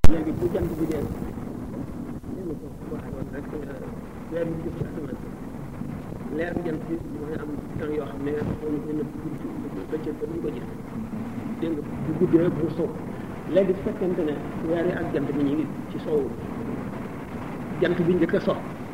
léegi bu jant bi dee rek weer bi jëm ci asamaan leer bi jant bi mooy am temps yoo xam ne xaw na benn bëccëg ba ñu ko gis dégg nga bu guddee bu sow léegi su fekkente ne weer yi ak jant bi ñu ngi ci sow jant bi njëkk a so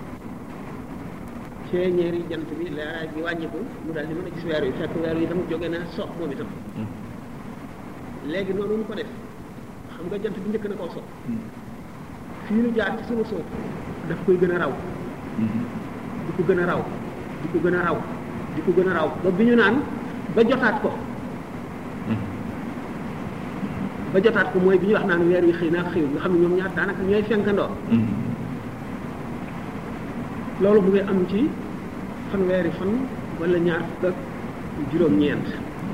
ceeñeeri jant bi leeraay bi wàññiku mu daal di mën a gis weer yi fekk weer yi itam jóge na so moom itam léegi noonu ñu ko def xam nga jant bi njëkk na koo so fii nu jaar ci sama suuf daf koy gën a raw di ko gën a raw di ko gën a raw di ko gën a raw ba bi ñu naan ba jotaat ko ba jotaat ko mooy bi ñuy wax naan weer wi xëy naa xëy nga xam ne ñoom ñaar daanaka ñooy fenkandoo loolu mu ngi am ci fanweeri fan wala ñaar fukk ak juróom-ñeent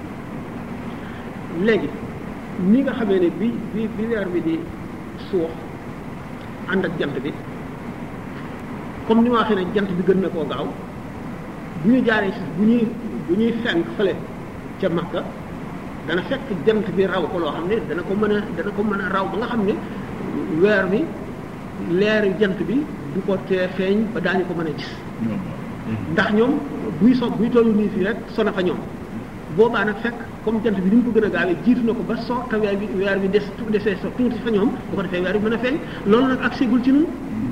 léegi ni nga xamee ne bi weer bi di suux ànd ak jant bi comme ni ma waxee ne jant bi gën na koo gaaw bu ñu jaaree si bu ñuy fenk fële ca Makka dana fekk jant bi raw ko loo xam ne dana ko mën a raw ba nga xam ne weer bi leeri jant bi du ko tee feeñ ba daañu ko mën a gis ndax ñoom buy tollu nii fii rek sona fa ñoom boobaa nag fekk comme jant bi ni mu ko gën a gaawee jiitu na ko ba so te weer bi desee so tuuti fa ñoom bu ko defee weer bi mën a feeñ loolu nag ak seegul ci nun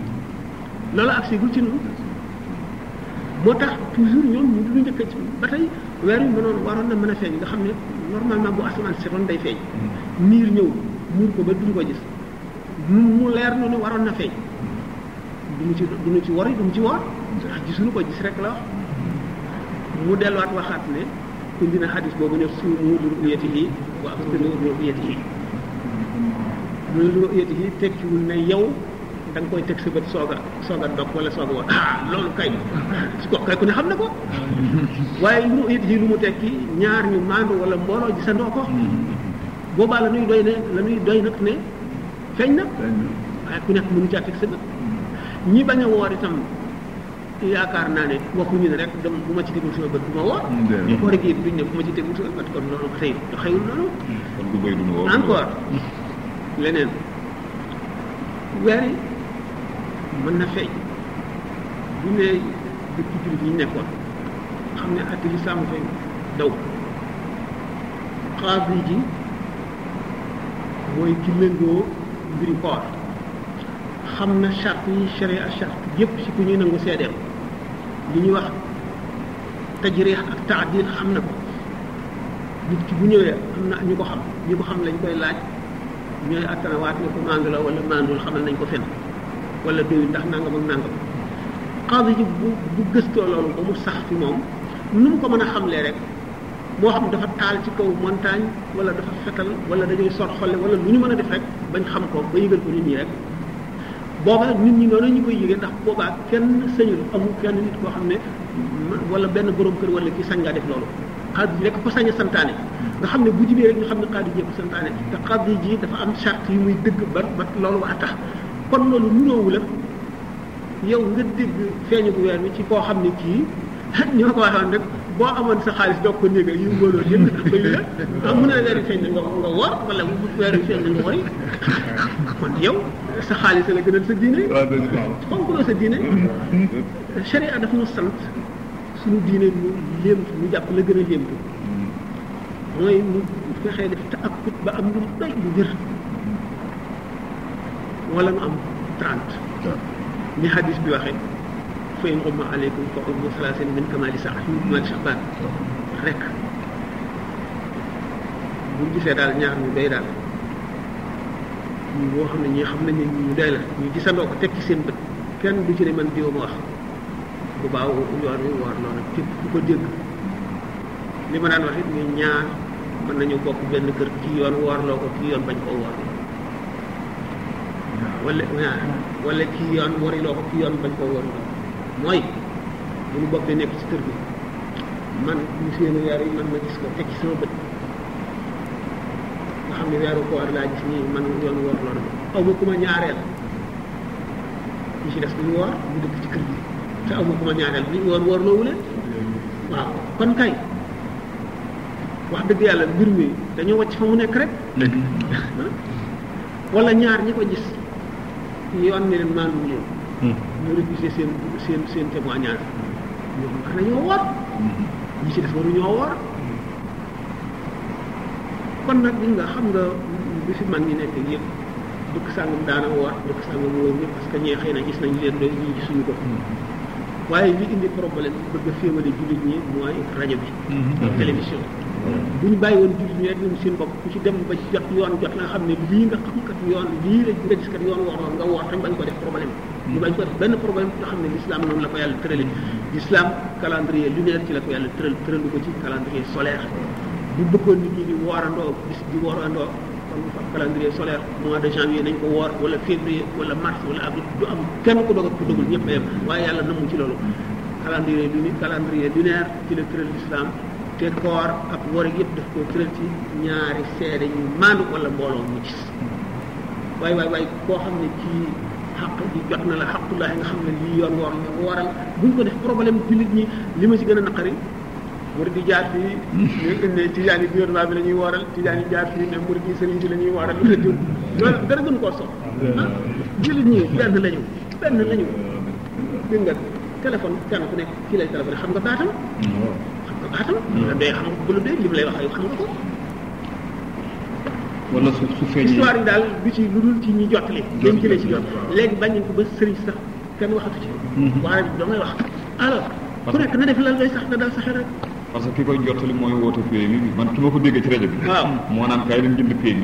moo tax toujours ñoom ñu du njëkk ci ba tey weer bi waroon na mën a feeñ nga xam ne normalement bu asamaan setoon day feeñ niir ñëw muur ko ba duñ ko gis mu leer nu ne waroon na feeñ duñu ci wori duñu ci woor ndax gisuñu ko gis rek la wax mu delluwaat waxaat ne indi na xadis boobu ne suumu li ru'yatihi wa aftiru li ru'yatihi mu li ru'yatihi tekkiwul ne yow da nga koy teg sa bët soog a dog wala soog a woor loolu kay su ko kay ku ne xam na ko waaye li ru'yatihi lu mu tekki ñaar ñu maandu wala mbooloo gisandoo ko boobaa la nuy doy nag ne feeñ na waaye ku nekk mënu caa teg sa bët ñi bañ a woor itam yaakaar naa ne waxuñu ne rek dem bu ma ci tegul sama bët du ma woor koor gi duñ ne bu ma ci tegul sama bët kon loolu xëy xëyul loolu encore leneen weer yi mën na feeñ bu ne dëkk jullit yi nekkoon xam ne atti lislaam fay daw xaas yi ji mooy ki lëngoo mbiri koor xam na charte yi sharia charte yépp ci ku ñuy nangu seedeem li ñuy wax tajriix ak taadil xam na ko nit ki bu ñëwee am na ñu ko xam lañ koy laaj ñooy attanawaat ne ko mandu la wala mandul xamal nañ ko fen wala doyu ndax nangam ak nangam xaadi ji bu gëstoo loolu ba mu sax fi moom nu mu ko mën a xamlee rek moo xam dafa taal ci kaw montagne wala dafa fetal wala dañuy sor xolle wala lu ñu mën a def rek bañ xam ko ba yëgal ko nit ñi rek boobaa nit ñi noonu ñu koy yëgee ndax boobaa kenn sañul amul kenn nit koo xam ne wala benn borom kër wala ki sañ ngaa def loolu xaadi ji rek ko sañ a santaane nga xam ne bu jibee rek ñu xam ne xaadi ji ko santaane te xaadi ji dafa am charte yu muy dëgg ba loolu waa tax kon loolu nuróowu la yow nga dégg feeñu bu weer bi ci koo xam ne kii ñi ma ko waxoon rek boo amoon sa xaalis doog ko néega yu mbooloo yëpp bayu la am mën a weer bi feeñ na nga woor wala weer bi feeñ na nga wori kon yow sa xaalis la gënal sa diine fonkuloo sa diine sharia daf ñu sant suñu diine ñu léemtu ñu jàpp la gën a léemtu mooy mu fexee def ta'akkut ba am lu doy lu wér wala mu am 30 ni hadis bi waxee fa in ghumma alaykum fa uddu salaasin min kamali Sha'ban rek bu gisee daal ñaar ñu doy daal boo xam ne ñi xam nañu ñu doy la ñu gisandoo ko teg ci seen bët kenn du ci ne man diwa ma wax bu baaw yoon wi woor loolu képp ku ko dégg li ma daan wax it muy ñaar mën nañu bokk benn kër kii yoon woorloo ko kii yoon bañ koo woor wala kii yoon wariloo ko kii yoon bañ koo wariloo mooy bu ñu bokkee nekk ci kër gi man ñu seeni weer yi man ma gis ko teg ci sama bët nga xam ne weeru koor laa gis nii man yoon woor loolu aw ma ku ma ñaareel ñu ci des ñu woor ñu dëkk ci kër gi te aw ma ku ma ñaareel bi woor woor loowu leen waaw kon kay wax dëgg yàlla mbir mi dañoo wàcc fa mu nekk rek wala ñaar ñi ko gis yoon ne leen maandu leen ñu réfugié seen témoignage ñoom war nañoo woor ñi ci def waruñoo woor kon nag li nga xam nga bi fi mag ñi nekk yëpp dëkk sàngam daana woor dëkk sàngam woor ñëpp parce que ñee xëy na gis nañ leen doy ñi gisuñu ko waaye li indi problème bëgg a féewale jullit ñi mooy rajo bi télévision bu ñu bàyyi woon jullit ñi rek ñoom seen bopp ku ci dem ba jot yoon jot nga xam ne lii nga xam kat yoon lii la nga gis kat yoon wax nga woor tam bañ ko def problème ñu bañ ko def benn problème nga xam ne l'islam noonu la ko yàlla tërale l'islam calendrier lunaire ci la ko yàlla tëralu ko ci calendrier solaire bu bëggoon nit ñi di woorandoo bis di woorandoo kon fa calendrier solaire mois de janvier nañ ko woor wala février wala mars wala avril du am kenn ku dogal ku dogul ñëpp a yem waaye yàlla namu ci loolu calendrier lunaire ci la tëral l'islam te koor ak woor yëpp daf koo tëral ci ñaari seede ñu maandu wala mbooloo mu gis waaye koo xam ne ci xaq ji jot na la xaqulaahi nga xam ne lii yoon woor nga waral buñ ko def problème jullit ñi li ma ci gën a naqari murid yi jaar fii ne tijaan yi gouvernement bi la ñuy wooral tijaan yi jaar fii ne murid yi sëriñ bi la ñuy wooral loolu dara gënu koo sox jullit ñi benn lañu dégg nga téléphone kenn ku nekk kii lay téléphone xam nga baatam la day xam nga bu la dee li mu lay wax ay xam nga ko wala su feeñee histoire yi daal bi ci lu dul ci ñi jottali dañ jëlee ci jot léegi bañ nañ ko ba sëriñ sax kenn waxatu ci waaye damay wax alors ku nekk na def la ngay sax na daal saxe rek parce que ki koy jottali mooy woote PMI bi man ki ma ko déggee ci rajo bi waaw moo naan kaay leen jënd PMI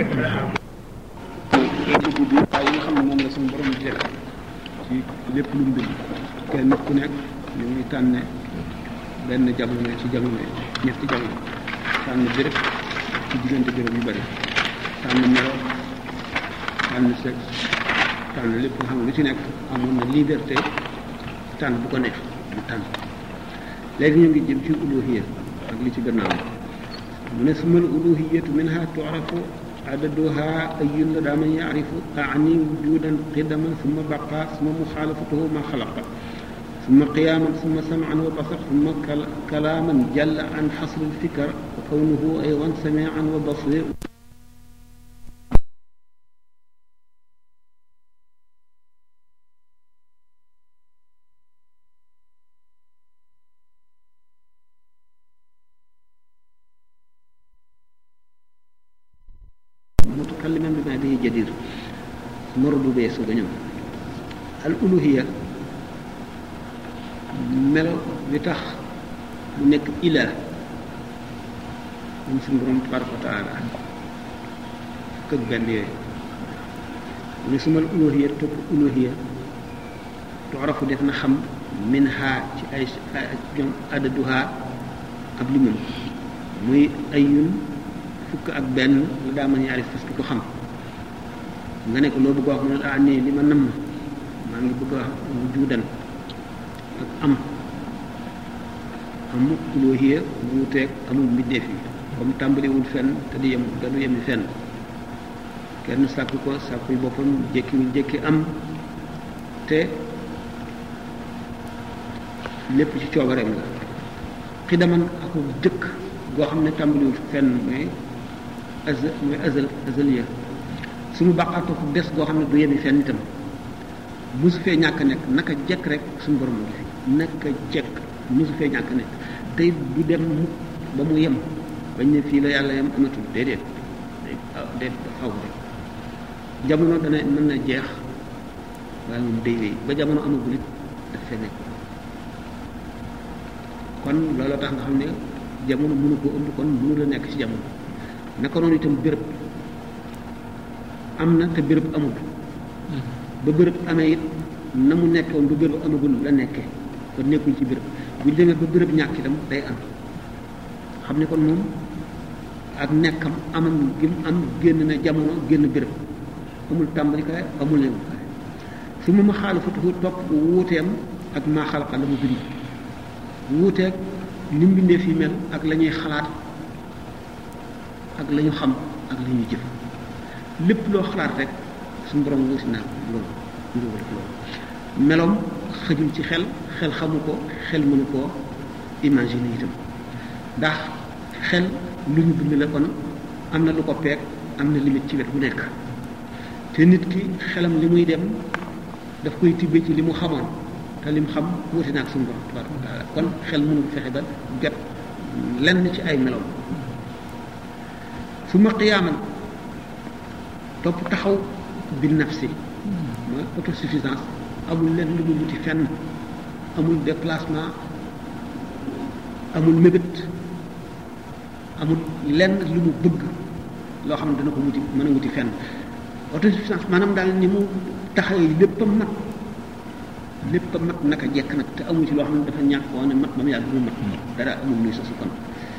dugg bi waaye yi nga xam ne moom la suñu borom di def ci lépp lu mu bind kenn nit ku nekk ñu ngi tànne benn jamono ci jamono ñetti jamono tànn béréb ci diggante béréb yu bari tànn melo tànn sexe tànn lépp nga xam ne lu ci nekk amoon na liberté tànn bu ko neex mu tànn léegi ñu ngi jëm ci uluhiyya ak li ci gannaaw mu ne sumal uluhiyyatu minha tu'rafu adaduha ayyun la daa man ya'rifu a'ni wujudan qidaman summa baqa summa mukhalafatuhu ma khalaqa summa qiyaman summa sam'an wa basar summa kalaman jalla an hasr al-fikr wa kawnuhu aydan sami'an wa basir mutakalliman bima bihi jadir morodu bee su ga ñëw al uluhiya melo bi tax mu nekk ilah moom suñu borom tabaraka wa taala fukk ak benn yooyu mu ne sumal uluhiya topp uluhiya tu'rafu def na xam min ha ci ay ñoom adaduha ab limam muy ayun fukk ak benn la daa mën yaarif parce que ko xam nga ne ko loo bëgg a wax mu ne ah nii li ma nam maa ngi bëgg a wax wujudan ak am uluhiyya wuuteeg amul mbindeef yi comme tàmbaliwul fenn te du yem fenn kenn sàkk ko sàkkul boppam jékki am te lépp ci coobareem la xidaman ak jëkk goo xam ne tàmbaliwul fenn mooy azaliya suñu baqaatoo ko des goo xam ne du yemi fenn itam musu fee ñàkk nekk naka jekk rek suñu borom ngi fi naka jekk musu fee ñàkk nekk tey du dem mukk ba mu yem bañ ne fii la yàlla yem amatul déedéet xaw rek jamono dana mën na jeex waaye moom day wéy ba jamono amagul it daf fee nekk kon looloo tax nga xam ne jamono mënu ko ëmb kon mënu la nekk ci jamono naka noonu itam béréb am na te béréb amul ba béréb amee it na mu nekkoon ba béréb amagul la nekkee kon nekkul ci béréb bu ñu demee ba béréb ñàkk itam day am xam ne kon moom ak nekkam amam gi mu am génn na jamono génn béréb amul tàmbalikaay amul yemukaay su ma xaalafatuhu topp wuuteem ak maa xalaqa la mu bind wuuteeg ni mu bindee fi mel ak la ñuy xalaat ak la ñu xam ak la ñuy jëf lépp loo xalaat rek suñu borom wuusi naa loolu njuwal loolu meloom xëjul ci xel xamu ko xel mënu koo imaginer itam ndax xel lu ñu bind la kon am na lu ko peeg am na limite ci wet bu nekk te nit ki xelam li muy dem daf koy tibbee ci li mu xamoon te li mu xam wuti na ak suñu borom tabaraka wa taala kon xel mënul fexe ba jot lenn ci ay meloom su ma qiyaaman topp taxaw bi nafsi mooy autosuffisance amul lenn lu mu wuti fenn amul déplacement amul mébét amul lenn lu mu bëgg loo xam ne dana ko wuti mën a wuti fenn autosuffisance maanaam daal ni mu taxawee lépp a mat naka jekk nag te amu ci loo xam ne dafa ñàkk woon ne mat ba mu yàgg mu mat dara amul luy sosu kon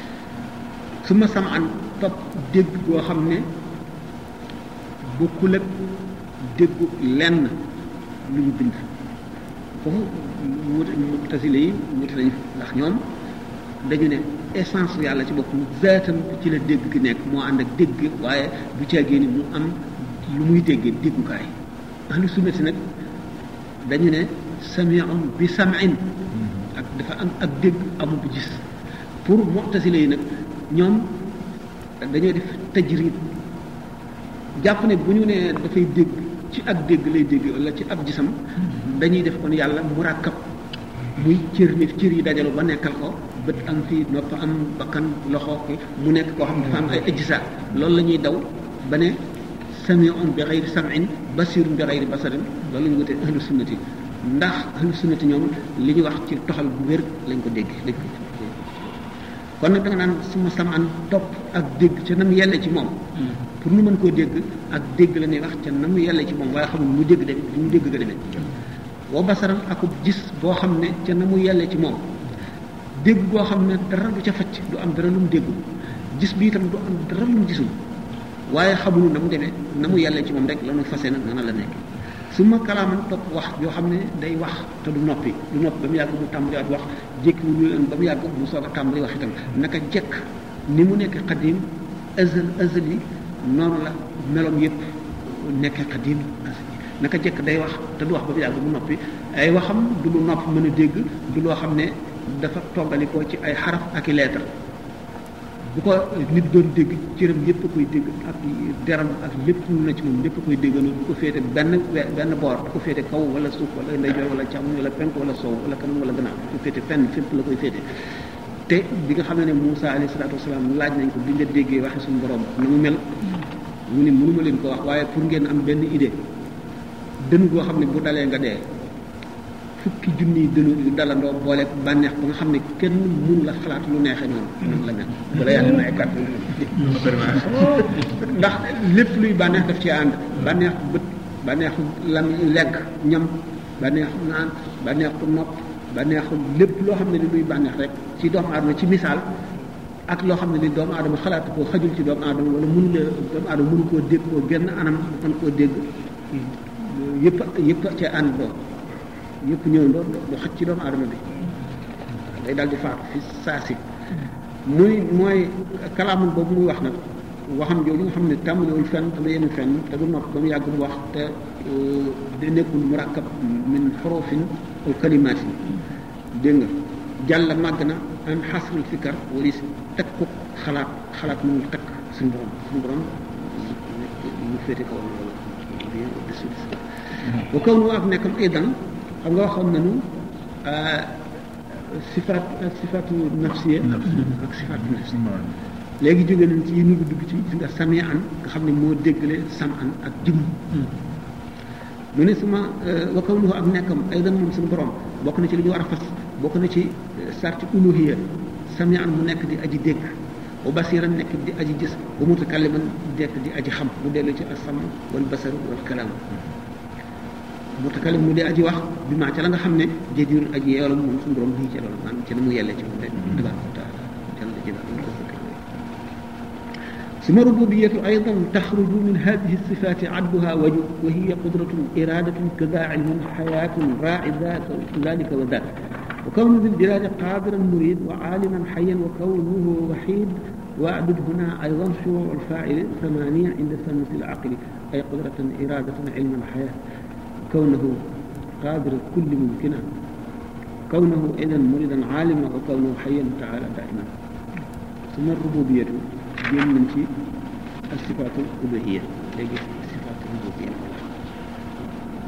su ma sam an topp dégg boo xam ne bokkul ak déggu lenn lu ñu bind foofu mutasile yi wuti nañu ndax ñoom dañu ne essence yàlla ci boppam zaatam ci la dégg gi nekk moo ànd ak dégg waaye bu caagee ni mu am lu muy déggee déggukaay ahlu sunnati nag dañu ne sami'un bi sam'in ak dafa am ak dégg amul bu gis pour mu'tasile yi nag ñoom dañoo def tajrid jàpp ne bu ñu nee dafay dégg ci ak dégg lay dégg wala ci ab gisam dañuy def kon yàlla murakkab muy cër nit cër yi dajalu ba nekkal ko bët am fii nopp am bakkan loxo ki mu nekk koo xam ne dafa am ay ajsa loolu la ñuy daw ba ne sami'un bi ghayri sam'in basirun bi ghayri basarin loolu la ñu wutee ahlu sunnati ndax ahlu sunnati ñoom li ñu wax ci toxal bu wér lañ ko dégg kon nag da nga naan suma samaan topp ak dégg ca na mu yelle ci moom pour nu mën koo dégg ak dégg la ñuy wax ca na mu yelle ci moom waaye xamul mu dégg de mu dégg ga demee boo basaran akub gis boo xam ne ca na mu yelle ci moom dégg goo xam ne dara du ca facc du am dara lu mu déggu gis bi itam du am dara lu mu gisul waaye xamul na mu demee na mu yelle ci moom rek la ñu fase nag nana la nekk su ma kalaaman topp wax yoo xam ne day wax te du noppi ba mu yàgg mu tàmbaliwaat wax jékkiwul leen ba mu yàgg mu soog a tàmbali wax itam naka jekk ni mu nekk xadim azal yi noonu la meloom yëpp nekk xadim azal yi naka jekk day wax te du wax ba mu yàgg mu noppi ay waxam du lu nopp mën a dégg du loo xam ne dafa toggalikoo ci ay xaraf ak i lettre bu ko nit doon dégg cëram yépp a koy dégg ak deram ak lépp lu na ci moom lépp a koy déggandoo du ko féete benn boor du ko féete kaw wala suuf wala ndeyjoor wala càmmoñ wala penk wala sow wala kanam wala gannaaw du ko féete fenn fépp la koy féete te bi nga xam ne Moussa alayhi salaatu wasalaam laaj nañ ko bi nga déggee waxe suñu borom na mu mel mu ne mënuma leen ko wax waaye pour ngeen am benn idée dënn goo xam ne bu dalee nga dee fukki junniy dënu yu dalandoo booleeg bànneex ba nga xam ne kenn mënu la xalaat lu neexee noonu la mel bala yàlla may kat ndax lépp luy bànneex daf ci ànd bànneexu bët bànneexu lam lekk ñam bànneexu naan bànneexu nopp bànneexu lépp loo xam ne ni luy bànneex rek ci doomu aadama ci misaal ak loo xam ne ni doomu aadama xalaat koo xajul ci doomu aadama wala mënu la doomu aadama mënu koo dégg koo genn anam mën koo dégg yëpp ca ànd doo yëpp ñëw ndoo du xaj ci doomu aadama bi day daal di faatu fi saa si mooy kalaamun boobu muy wax nag waxam jooju nga xam ne tàmbalewul fenn te yemul fenn te du nopp ba mu yàgg mu wax te di nekkul murakkab min xurufin aw kalimatin dégg nga jàll màgg na an xasrul fikar wala si takku xalaat mënul takk suñu borom mu féete kaw bien au-dessus de ça wa kaw nu ak nekkam aydan xam nga waxoon nañu sifaatu nafsiya ak sifaatu nafsi léegi jóge nañ ci yi ñu dugg ci gis nga sami an nga xam ne moo déggale sam an ak jëm mu ne suma wa kaw nu ak nekkam aydan moom suñu borom bokk na ci li ñu war a fas bokk na ci sarti uluhiya sami an mu nekk di aji dégg wa basiran nekk di aji gis wa mutakalliman nekk di aji xam mu dellu ci asam wal basar wal kalaam mutakallim mu dee aji wax bi maa ca la nga xam ne jëjur aji yeelam moom suñu borom bii ca loolu maanaam ci na mu yelle ci moom rek tabaraka wa taala jalla jalaaluhu ثم الربوبية أيضا تخرج من هذه الصفات عدها وجه وهي قدرة إرادة كذا علم حياة راعي ذلك وذاك وكون ذي الجلال قادرا مريد وعالما حيا وكونه وحيد وأعدد هنا أيضا شروع الفاعل ثمانية عند ثمة العقل أي قدرة إرادة علما حياة كونه قادر كل ممكنة كونه إذا مريدا عالما وكونه حيا تعالى دائما ثم الربوبية من الصفات الألوهية الصفات الربوبية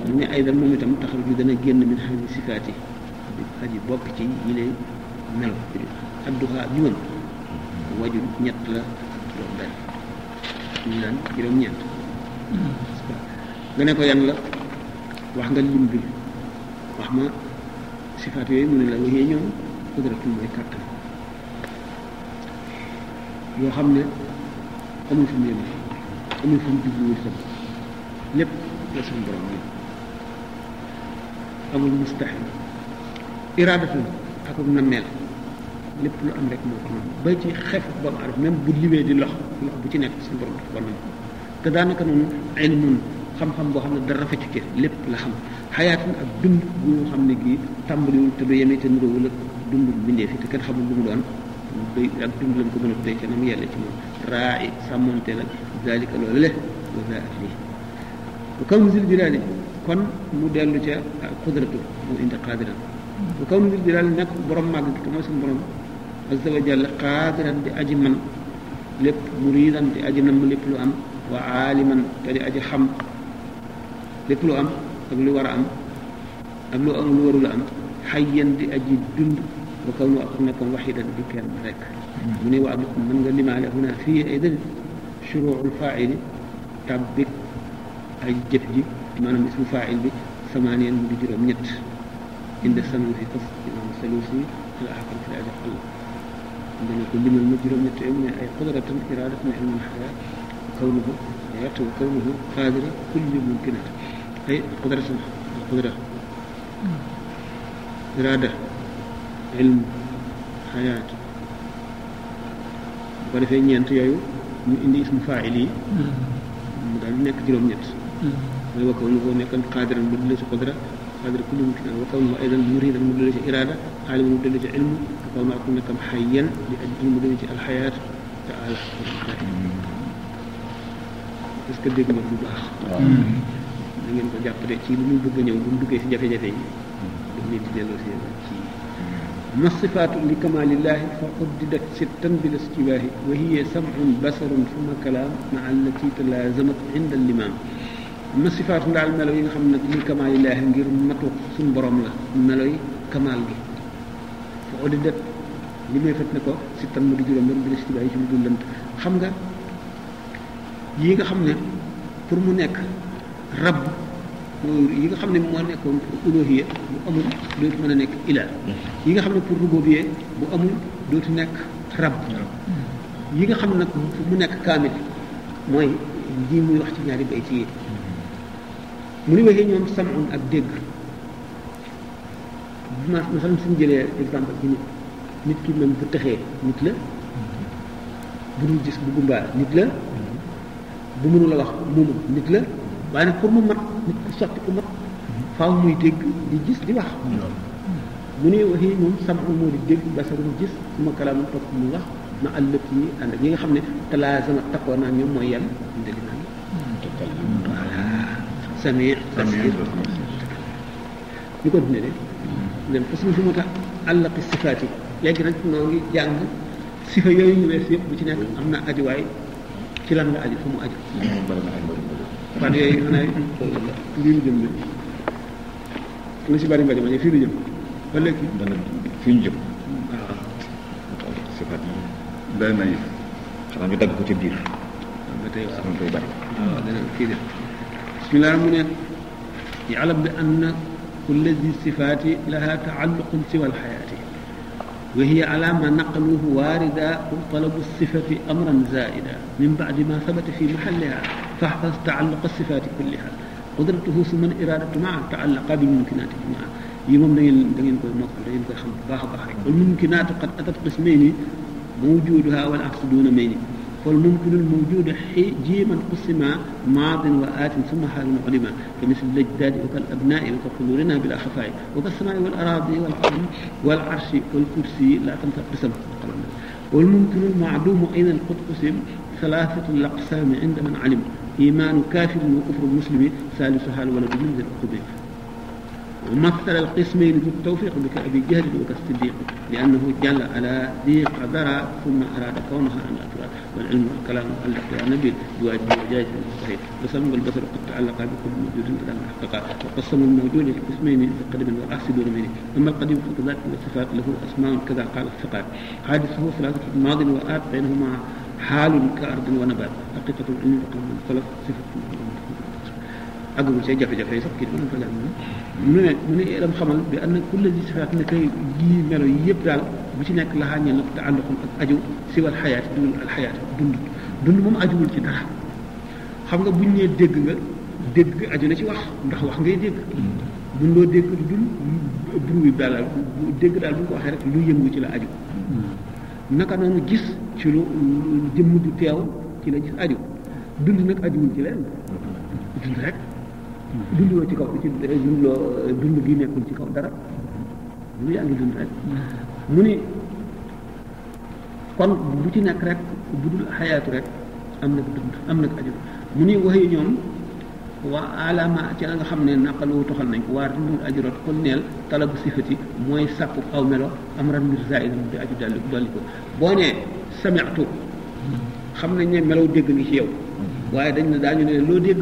mu ne aydan moom itam taxaw ju dana génn min xaji sifaat yi aji bokk ci yi lay mel adduha juróom waju ñett la juróom benn ñu daan juróom-ñeent nga ne ko yan la wax nga lim bi wax ma sifaat yooyu mu ne la waxee ñoom qudratul mooy kàttan yoo xam ne amul fu mu yem amul fu mu jubluwul itam lépp la suñu borom bi amul mustahil iraadatu ak nammeel lépp lu am rek moo ko mën ba ci xef ba mu araf même bu liwee di lox bu ci nekk suñu borom daf ko nam te daanaka noonu ilmun xam-xam boo xam ne dara fa ci kër lépp la xam xayaatun ak dund bu ñu xam ne gii tàmbaliwul te du yemee te nuróowul ak dund bindee fi te kenn xamul lu mu doon day ak dund lañ ko mën a tuddee ca na mu yelle ci moom raa i sàmmonte la zalika loolu le wa za ak lii bu kaw zil jalaali kon mu dellu ca qudratu moo indi qaadiran bu kaw zil jalaali nekk borom màgg gi te mooy suñu borom azza wa jalla qaadiran di aji man lépp muridan di aji nam lépp lu am wa aaliman te di aji xam lépp lu am ak lu war a am ak lu am lu warul a am xayyan di aji dund wa kaw nu ak nekkam waxidan di kenn rek mu ne waa mën nga limaale huna fii ay dëgg shuruul faa'ili tabbik ay jëf ji maanaam ismu faa'il bi samaaniyan mu di juróom ñett inde sanu fi fas imam salusi al ahkam fi aji xal dana ko limal ma juróom ñett yooyu mu ne ay qudratan iradatan ilmun xayaa kawnuhu yàtt wa kawnuhu qaadira kulli mumkinat ay qudratan qudra irada ilm xayaat bu ko defee ñeent yooyu ñu indi ismu faa'il yi mu daal di nekk juróom-ñett mooy wa kawnuhu nekkan qaadiran mu dëlle ci qudra qaadira kulli mumkinat wa kawnuhu aydan muridan mu dëlle ci irada aaliman mu dëlle ci ilm wa kawnuhu ak nekkam xayyan di ajjul mu dëlle ci alxayaat taala est-ce que dégg nga bu baax da ngeen ko jàpp de ci lu muy bëgg a ñëw bu mu duggee si jafe-jafe yi daf leen di delloo si ci ma sifaatu li kamalillahi fa uddidat sittan bil istiwaahi wa hiya sam'un basarun summa kalaam ma allati talaazamat inda al-imaam ma sifaatu daal melo yi nga xam ne li kamalillahi ngir matu suñ borom la melo yi kamaal gi fa uddidat li may fët ne ko sittan mu di juróom bil istiwaahi ci lu dul lënt xam nga yi nga xam ne pour mu nekk rab yi nga xam ne moo nekkoon pour uluhiyya bu amul dootu mën a nekk ilaa yi nga xam ne pour rububiyya bu amul dootu nekk rab yi nga xam ne nag mu nekk kaamil mooy lii muy wax ci ñaari bay ci yi mu ni waxee ñoom samun ak dégg masalan suñu jëlee exemple ci nit ki même bu texee nit la bu dul gis bu gumbaa nit la bu mënu la wax moomu nit la waaye nag pour mu mat nit ku sotti ku mat faaw muy dégg di gis di wax mu ne waxi moom sam'u moo di dégg basaru gis suma kalaamu topp mu wax ma àllëp yi ànd ak ñi nga xam ne talaasama takkoo naa ñoom mooy yan ndeli naan voilà sami basir ñu ko dune de len façon su ma tax àllaqi sifaat yi léegi nag noo ngi jàng sifa yooyu ñu wees yëpp bu ci nekk am na ajuwaay ci lan nga aju fu mu aju fan yooyu xanaa lii lu jëm de lu si bari mbari ma fii lu jëm ba léegi dana fi ñu jëm waaw sifaat yi bari na yi xanaa ñu dagg ko ci biir ba tey waaw koy bari waaw dana kii de bismillah mu ne ya'lam bi anna kulla zi sifaati laha taalluqun siwa alxayaati wa hiya ala ma naqaluhu waarida wa talabu sifati amran zaida min ba'di ma sabata fi mahalliha fahfaz taalluq sifaati kulliha qudratuhu summa iradatu maa taallaqa bil mumkinaati maa yi moom da ngeen koy mokkal da ngeen koy xam bu baax a baax rek wal mumkinaatu qad atat qismayni mawjuduha wal aqsu duna mayni wal mumkinu al mawjudu jiiman qusima maadin wa aatin summa haalun ulima كمثل الأجداد وكالأبناء وكحضورنا بلا خفاء وكالسماء والأراضي والقلم والعرش والكرسي لا تنقسم والممكن المعدوم أين القد قسم ثلاثة الأقسام عند من علم إيمان كافر وكفر مسلم ثالثها الولد من ذي العقوبة مثل القسمين في التوفيق بكأبي جهل وكالصديق لأنه جل على ذي قدر ثم أراد كونها عن الأفراد والعلم والكلام معلق يا نبي بواجب وجائز صحيح وسمى البصر قد تعلق بكل موجود كذا محققا وقسم الموجود القسمين في القديم والعكس دون منه أما القديم فكذلك والصفات له أسماء كذا قال الثقات حادثه ثلاثة ماض وآت بينهما حال كأرض ونبات حقيقة العلم وقوم الخلق صفة أقول شيء jafe-jafe sax kii mën ko jàng mu ne ilam xamal bi anna kulla di sifaat ne kay yii melo yëpp daal bu ci nekk laxaa ñeel nag te àndoxum ak aju siwal xayaati dul al xayaati dund moom ajuwul ci dara xam nga buñ nee dégg nga dégg aju na ci wax ndax wax ngay dégg dundoo dégg lu dul bruit daal dégg daal bu ñu ko waxee rek lu yëngu ci la aju naka noonu gis ci lu jëmm du teew ci la gis aju dund nag ajuwul ci leen dund rek dundoo ci kaw ci dund gi nekkul ci kaw dara lu yaa ngi dund rek mu ni kon bu ci nekk rek bu dul xayaatu rek am na dund am na aju mu ni waxee ñoom waa alama ci la nga xam ne naqaloo toxal nañ ko waa dundul ajurot kon neel talabu sifati mooy sàkku aw melo am ran mbir zaidam di aju dolli ko boo nee sami'tu xam nañ ne melaw dégg ngi ci yow waaye dañ ne daañu ne loo dégg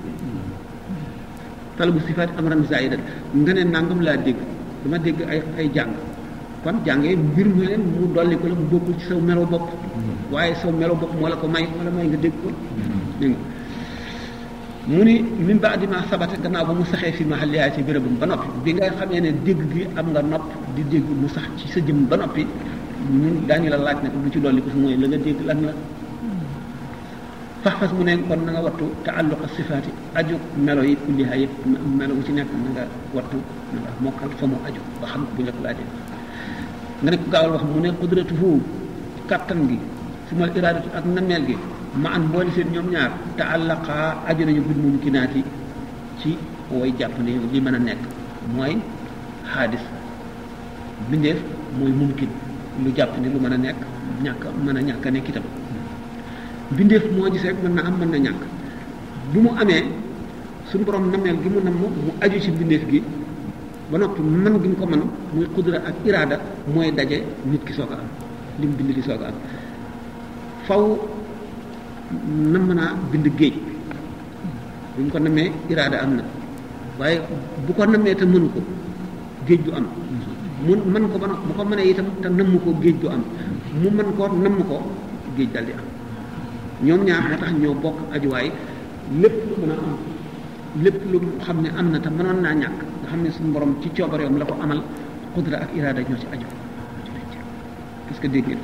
talabu sifaat amran zaidan nga ne nangam laa dégg dama dégg ay jàng kon jàngee mbir mu leen mu dolli ko la mu bokkul ci saw melo bopp waaye saw melo bopp moo la ko may wala may nga dégg ko dégg nga mu ni min ba'di ma sabata gannaaw ba mu saxee fi mahalliyaa ci bérébam ba noppi bi nga xamee ne dégg gi am nga nopp di dégg mu sax ci sa jëm ba noppi ñun daañu la laaj nag lu ci dolli ko fi mooy la nga dégg lan la faxfas mu ne kon na nga wattu taalluqa sifaati aju melo yi kulliha yëpp melo wu ci nekk na nga wattu na nga mokkal fa mu aju ba xam ko bu njëkk laajee nga ne ko gaawal wax mu ne qudratuhu kattan gi sumal iradatu ak nameel gi ma an boole seen ñoom ñaar taallaqa aju nañu bil mumkinaati ci way jàpp ne li mën a nekk mooy xaadis bindeef mooy mumkin lu jàpp ne lu mën a nekk ñàkk mën a ñàkk a nekk itam bindeef moo gis rek mën na am mën na ñàkk bu mu amee suñu borom nameel gi mu namm mu aju ci bindeef gi ba noppi mën gi mu ko mën muy qudra ak iraada mooy daje nit ki soog a am li mu bind di soog a am faw nam naa bind géej bu ñu ko namee iraada am na waaye bu ko namee te mënu ko géej du am mu mën ko ba noppi bu ko mënee itam te namm ko géej du am mu mën ko namm ko géej dal di am ñoom ñaar moo tax ñoo bokk ajuwaay lépp lu mën a am lépp lu xam ne am na te mënoon naa ñàkk nga xam ne suñu borom ci coobareem la ko amal qudra ak iraada ñoo ci aju parce que dégg ngeen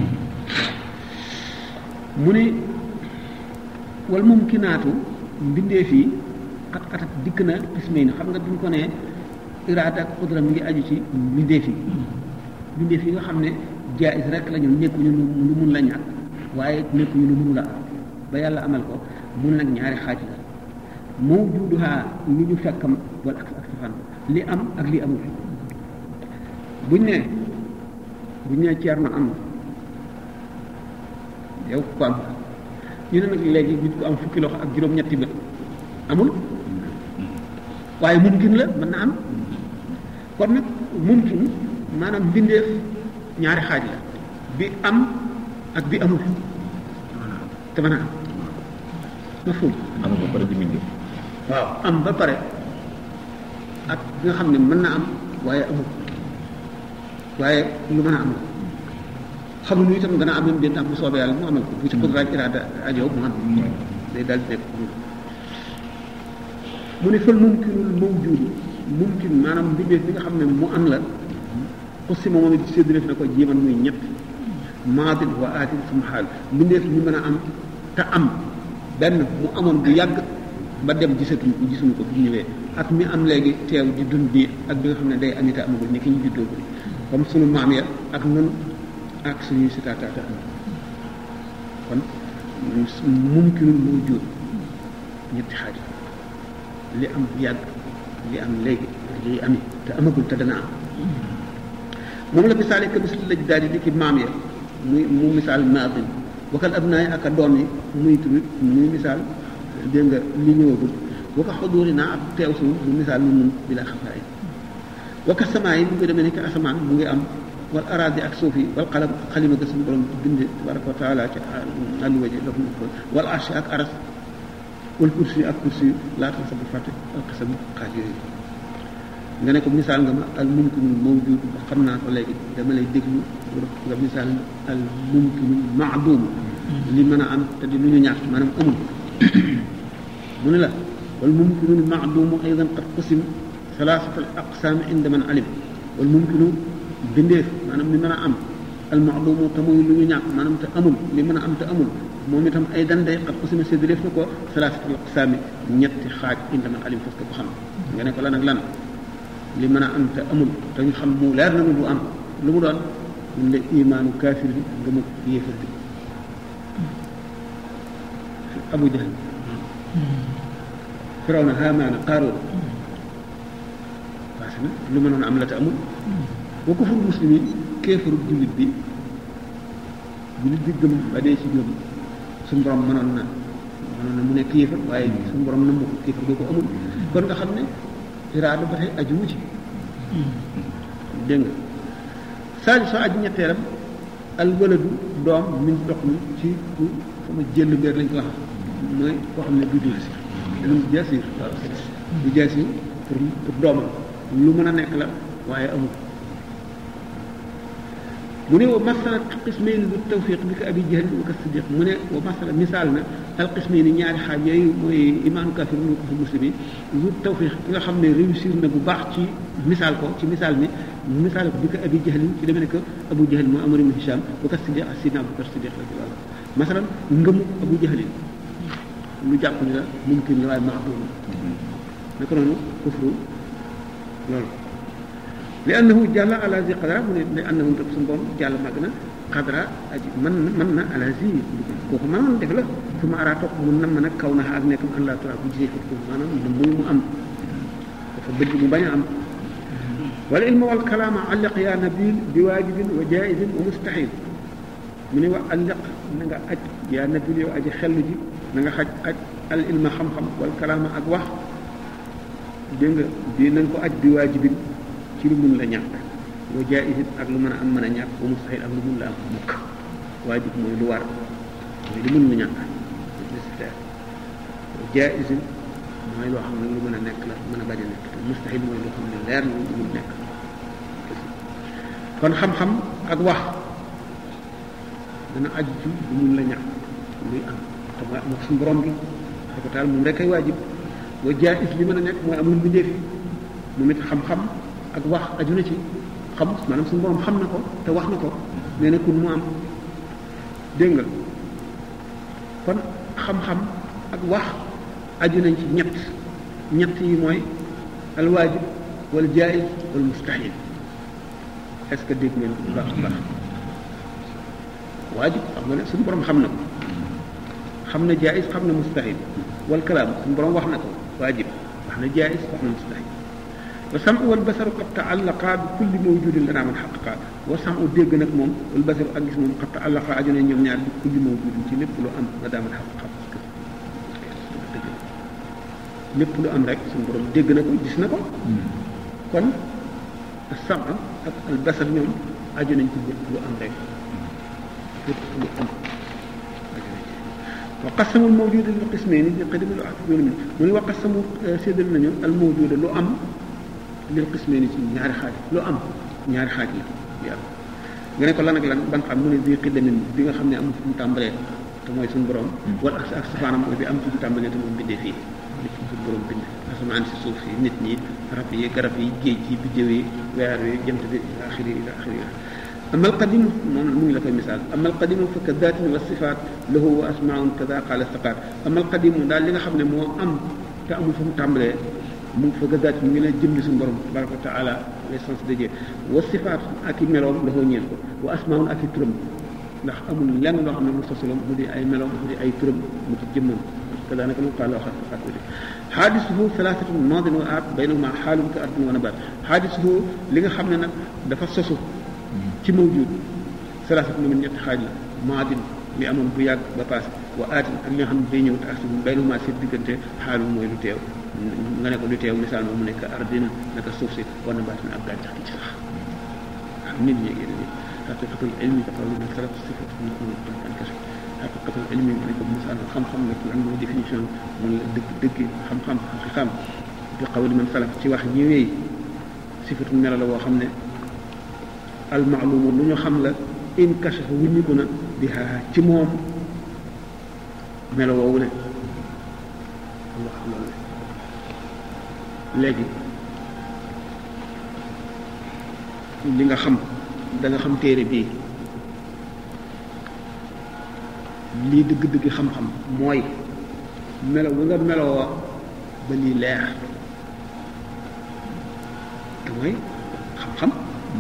mu ne wal mumkinaatu mbindee fii xat xatat dikk na ismay ni xam nga duñ ko ne iraada ak qudra mi ngi aju ci mbindee fii mbindee fii nga xam ne jaayis rek la ñu nekkuñu lu mun la ñàkk waaye nekkuñu lu mënu la am ba yàlla amal ko mun nag ñaari xaaj la mawjuduha lu ñu fekkam wala ak safaan li am ak li amul buñ ne Ceerno am yow ko am ñu ne nag léegi nit ko am fukki loxo ak juróom-ñetti bët amul waaye mumkin la mën na am kon nag mumkin maanaam mbindeef ñaari xaaj la bi am ak bi amul te mën a am mafhum am ba pare di mbindeef waaw am ba pare ak bi nga xam ne mën na am waaye amul waaye lu mën a am la xamuñu itam dana am même tax bu soobee yàlla mu amal ko bu ci qudra ak iraada ajow mu am day daal di nekk mu ne fal mumkinul mawjud mumkin maanaam mbindeef bi nga xam ne mu am la aussi moom it sédd def na ko jéeman muy ñett maadin wa aatin suma xaal mbindeef ñu mën a am te am benn mu amoon bu yàgg ba dem gisatuñ ko gisuñu ko fi ñëwee ak mi am léegi teew di dund nii ak bi nga xam ne day am ita amagul ni ki ñu juddoo ko comme sunu maam ya ak nun ak suñuy sitaataata am kon mumkinul mawjud ñetti xaaj li am bu yàgg li am léegi li ami te amagul te dana am moom la misaal ka misli laj daal di ki maam ya mu misaal maadin wakal abnaay ak a doom yi muy tamit muy misaal dégg nga li ñëwagul waka xuduri naa ak teew suñu bu misaal nu mun bi la xafaay wakka samaa yi mu ngi demee nekk asamaan mu ngi am wal araadi ak suuf yi wal qalam xalima ga suñu borom bind tabaraka wa taala ci àlluwa ji daf ko wal arsh ak aras wal kursi ak kursi laata sa bu fàtte al qasam xaaj yooyu nga ne ko misaal nga ma al mumkinul mawjud xam naa ko léegi dama lay déglu nga misaal al mumkinul maadum li mën a am te di lu ñu ñàkk maanaam amul mu ne la wal mumkinul maadum aydan qad qasim salaasat al aqsaam inda man alim wal mumkinu bindeef maanaam li mën a am al maadum te muy lu ñu ñàkk maanaam te amul li mën a am te amul moom itam ay danday qad qasima séddaleef na ko salaasat al aqsaam ñetti xaaj inda man alim parce que ko xam nga ne ko lan ak lan li mën a am te amul te ñu xam mu leer na lu am lu mu doon mun la imaanu kaafir bi nga mu yéefar bi Abu Jahl Firawna Haamaana Qaaruun parce que lu mënoon am la te amul wa kufru muslimin kéefaru jullit bi gëm ba dee ci gëm suñu borom mënoon na mu nekk yéefar waaye suñu borom na mu ko kéefar boo ko amul kon nga xam ne iraada ba tey aju wu ci dégg nga saali soo aju ñetteelam al waladu doom min dox mi ci ku sama jël béer lañ ko wax mooy koo xam ne du jaasir dañu jaasir waaw du jaasir pour doomam lu mën a nekk la waaye amul mu ne wa masala qismayni du tawfiq bi ka abi jahl wa ka siddiq mu ne wa masala misaal na al qismayni ñaari xaaj yooyu mooy imaanu kafir mu ko muslimi du tawfiq ki nga xam ne réussir na bu baax ci misaal ko ci misaal mi mu misaal ko bi ka abi jahl ci demee ne que abu jahl moo Amr ibn Hisham wa ka siddiq ak sidna Abubakar siddiq la ci masalan ngëmu abu jahl lu jàpp ni la mumkin la waaye maadum naka noonu kufru loolu li annahu jàlla ala zi qadra mu ne li annahu tëb suñu borom jàll màgg na qadra aji mën na ala zi kooku mënoon def la su ma araa topp mun na mën a kaw na ak nekkam an la tura bu gisee ko maanaam muy mu am dafa bëgg mu bañ a am wala ilma wal kalaama alliq yaa nabil bi waajibin wa jaizin wa mustahil mu ne wa alliq na nga aj yaa nabil yow aji xellu ji na nga xaj aj al ilma xam-xam wal kalaama ak wax dégg nga di nañ ko aj bi waajibin ci lu mun la ñàkk wa jaizin ak lu mën a am mën a ñàkk wa mustahil ak lu mun la am mukk waajib mooy lu war mooy lu mun la ñàkk nécessaire wa jaizin mooy loo xam ne lu mën a nekk la mën a bañ a nekk te mustahil mooy loo xam ne leer na lu mun nekk kon xam-xam ak wax dana aju ci lu mun la ñàkk luy am te mooy am ak suñu borom bi ko taal moom rek ay waajib wa jaiz li mën a nekk mooy am lu bindee fi moom it xam-xam ak wax aju na ci xam maanaam suñu borom xam na ko te wax na ko nee na kun mu am dégg nga kon xam-xam ak wax aju nañ ci ñett yi mooy alwaajib wala jaiz wala mustahil est-ce que dégg ngeen ko bu baax a baax waajib xam nga ne suñu borom xam na ko xam na jaiz xam na mustahil wal kalaam suñu borom wax na ko waajib wax na jaiz wax na mustahil wa samu wal basaru qad taallaqa bi kulli mawjudin lana man xaqaqa wa samu dégg nag moom wal basaru ak gis moom qad taallaqa aju ne ñoom ñaar bi kulli mawjudin ci lépp lu am nga daa man xaqaqa lépp lu am rek suñu borom dégg na ko gis na ko kon sam ak al basar ñoom aju nañ ci lépp lu am rek lépp lu am wa qasamu al mawjuda li qismayni li qadami lu atfuna min mu ne wa qasamu séddal nañu al mawjuda lu am lil qismayni ci ñaari xaaj lu am ñaari xaaj la yàlla nga ne ko lan ak lan ban xam mu ne di qidamin bi nga xam ne amul fu mu tàmbalee te mooy suñu borom wala ak safaanam mooy bi am fu mu tàmbalee te moom bindee fii li ci suñu borom bind asamaan si suuf si nit ñi rab yi garab yi géej yi biddew yi weer yi jant bi ila axiri ila axiri أما القديم من لك مثال أما القديم فكذات والصفات له وأسماء كذا قال الثقات أما القديم دال ليغا خامني مو أم تا أمul fu mu tàmbalee mu فكذات mi ngi lay jëm suñu borom tabaraka wa taala l'essence de Dieu والصفات ak i meloom lahu ñeel ko wa asmaa'un ak i turam ndax amul lenn loo xam ne mu sosalam mu di ay meloom mu di ay turam mu ci jëmmam كذلك من قال حادثه ثلاثة ماض وآت بينهما حال كأرض ونبات حادثه ليغا خامني نك دا فا سوسو ci mawjud salaasat min ñetti xaaj la maadin li amoon bu yàgg ba passé wa aatin ak li nga xam ne day ñëw te ak si baynuma seen diggante xaalu mooy lu teew nga ne ko du teew misaal moom mu nekk ardina naka suuf si war na baatin ak gàncax gi ci sax ak nit ñi yéen ñi xaqiqatul ilmi dafa lu nekk salaf sifatu an kashf xaqiqatul ilmi mu ne ko misaal xam-xam nag lan mooy définition mun la dëgg xam-xam xam bi qawli man salaf ci wax ñi wéy sifatu melo la boo xam ne al maalumu lu ñu xam la in kashafa wuññiku na bi ci moom melo woowu ne Allah xam loolu léegi li nga xam da nga xam téere bii lii dëgg-dëgg xam-xam mooy melo wu nga meloo ba lii leer te mooy xam-xam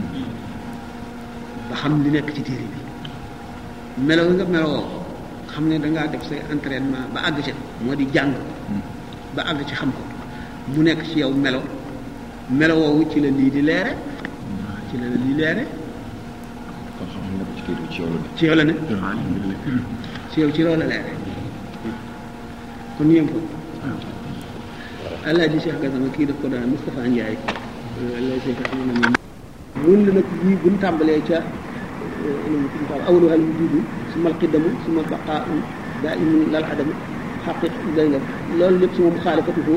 ba xam li nekk ci téere bi melo wu nga meloo xam ne dangaa def say entraînement ba àgg ci moo di jàng ba àgg ci xam ko mu nekk ci yow melo woowu ci la lii di leere ci la lii leere kon xam-xam nekk ci kii ci yow la ne. ci yow la ne ci yow ci loolu la leere kon yéen ko Alaaji Cheikh Gassama kii daf ko daan Moustapha Ndiaye lay sey ka xam na moom mun la nag yii buñ tàmbalee ca awwaluha al wujudu suma al qidamu suma baqaa'u daa'imun lal adamu xaqiq day nga loolu lépp suma muxaalafatuhu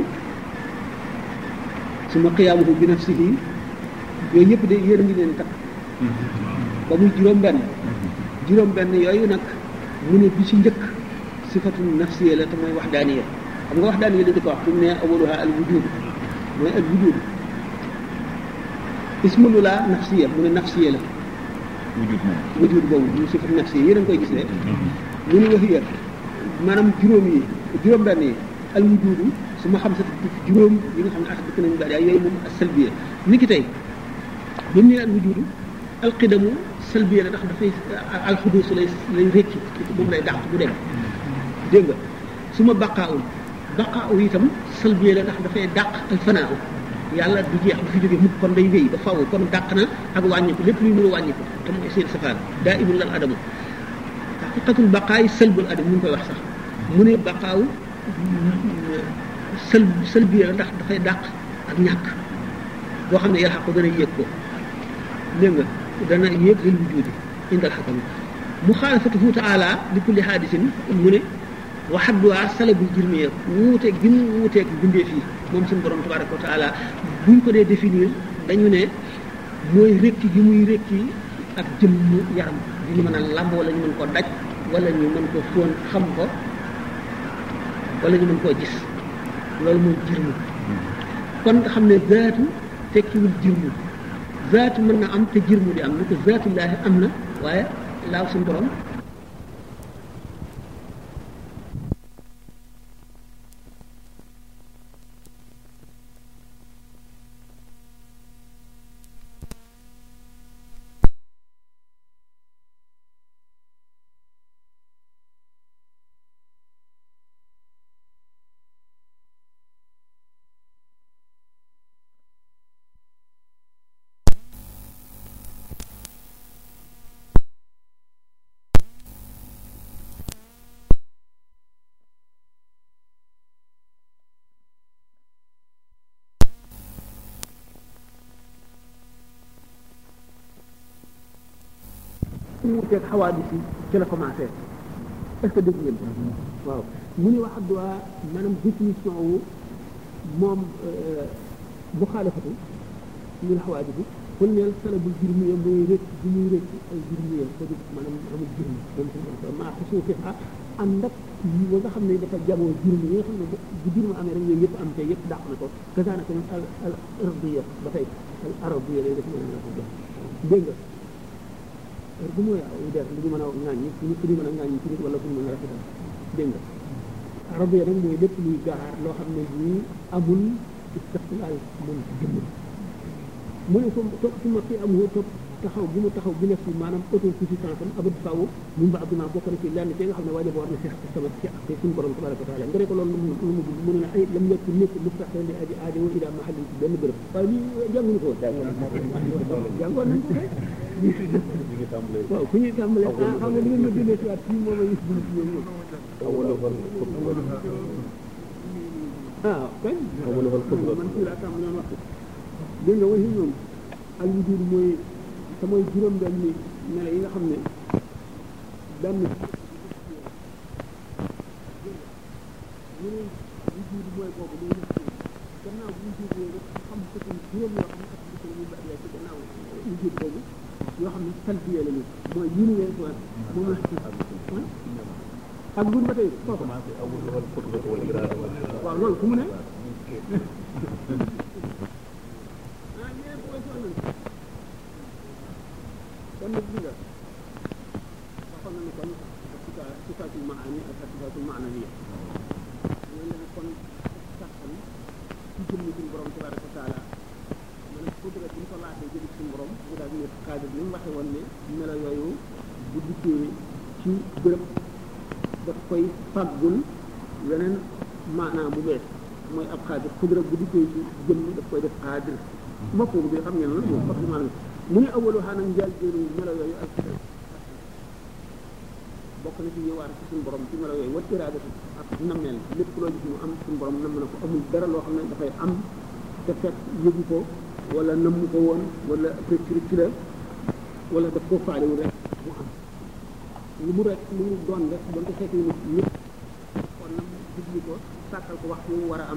suma qiyaamuhu bi nafsihi yooyu yëpp de yéen a ngi leen takk ba muy juróom-benn yooyu nag mu ne bi ci njëkk sifatu nafsiya la te mooy waxdaaniya xam nga waxdaaniya la di ko wax fi mu ne awwaluha al wujud mooy al wujud ismulu la nafsiya mu ne nafsiya la wujud boobu mu sifatu nafsiya yéen a ngi koy gis ne mu ne wax yéen maanaam juróom-benn yi al wujudu su ma xam sa juróom yi nga xam ne ak dëkk nañu bari yooyu moom salbiya ni ki tey ba mu ne al wujudu al qidamu salbiya la ndax dafay al xudus lay rékki moom lay dàq bu dem dégg nga su ma baqaaw itam salbiya la ndax dafay dàq al fanaaw yàlla du jeex du fi jóge mukk kon day wéy ba faaw kon dàq na ak wàññiku lépp luy mën a wàññiku te mooy seen safaan daa imul lal adamu xaqiqatul baqaay salbul adam mu ngi koy wax sax mu ne baqaaw salbiya la ndax dafay dàq ak ñàkk boo xam ne yàlla xaq ko dana yéeg ko dégg nga dana yéeg lil wujudi indal xakam muxaalafatuhu taala li kulli haadisin mu ne waxadduwaa salabul jirmiya wuuteeg gi mu wuuteeg bindee fii moom suñu borom tabaraka wa taala buñ ko dee définir dañu ne mooy rékki gi muy rékki ak jëmm yaram di ñu mën a làmb wala ñu mën ko daj wala ñu mën ko fóon xam ko wala ñu mën koo gis loolu mooy jirmu kon nga xam ne zaatu tekkiwul jirmu zaatu mën na am te jirmu di am ni ko zaatullaahi am na waaye laaw suñu borom mu wuteeg xawaadis yi ci la commencé est-ce que dégg ngeen ko waaw mu ni wax adduwaa maanaam définition wu moom bu xaalifatu ñun xawaadis yi kon neel salabul jirmiya mooy rëcc bi muy rëcc ay jirmiya ko di maanaam amul jirmi moom si maa xusuufi ànd ak yi nga xam ne dafa jamoo jirmi yi nga xam ne bu jirmi amee rek yooyu yëpp am te yëpp dàq na ko kasaanaka ñun al ardiya ba tey al ardiya lay def mën na ko jox dégg nga bu mooy aw der li ñu mën a ŋàññi fu ñu mën a ŋàññi ci nit wala fu ñu mën a rafetal dégg nga arabiya nag mooy lépp luy gaar loo xam ne nii amul istiqlaal moom ci jëmm mu ne su ma fi am topp taxaw bi mu taxaw bi nekk ci maanaam autosuffisance am abad faaw mun ba abduna bokk na ci lenn te nga xam ne waaye war na seex sama ci ak suñu borom tabaraka wa taala nga ne ko loolu lu mu ne ay lam nekk nekk mustaxil li aji aajo ila mahallin ci benn bërëb waaye lii jànguñu ko jàngoon nañ ko waaw ku ñuy tàmbalee xam nga li ngeen ma dindee ci waat fii moom a gis bu ci ñoom ah kay man fii laa tam ñoom wax dégg nga waxi ñoom al wujud mooy te mooy juróom benn melo yi nga xam ne benn ñu ne wujud mooy boobu mooy nit gannaaw bu wujud yooyu xam ko juróom yoo xam ne ak ko ñu ba ci gannaaw wujud boobu yoo xam ne salbiye la ñu mooy yi ñu leen wax moom la ak gun ba tey kooku waaw loolu fu mu ne kon nag bi nga waxoon nañu kon sifaatul maani ak sifaatul maanawiya ñoo leen kon saxal ci jëmm suñu borom tabaraka wa taala maanaam kudra bi ñu ko laatee jëli suñu borom mu daal di nekk xaadir ni mu waxe woon ne melo yooyu bu dikkee ci bërëb daf koy fàggul weneen maanaam bu bees mooy ab xaadir kudra bu dikkee ci jëmm daf koy def xaadir mbokk bi xam ngeen la moom forcément mu ne awalu xaanam njaal jéenu melo yooyu ak bokk na ci ñëwaat ci suñu borom ci melo yooyu wat iraadatu ak nammeel lépp loo gis mu am suñu borom namm na ko amul dara loo xam ne dafay am te fekk yëgu ko wala namm ko woon wala rëcc la wala daf koo faalewul rek mu am lu mu rek lu mu doon rek doon ko fekk nit ñëpp kon nam jubli ko sàkkal ko waxtu mu war a am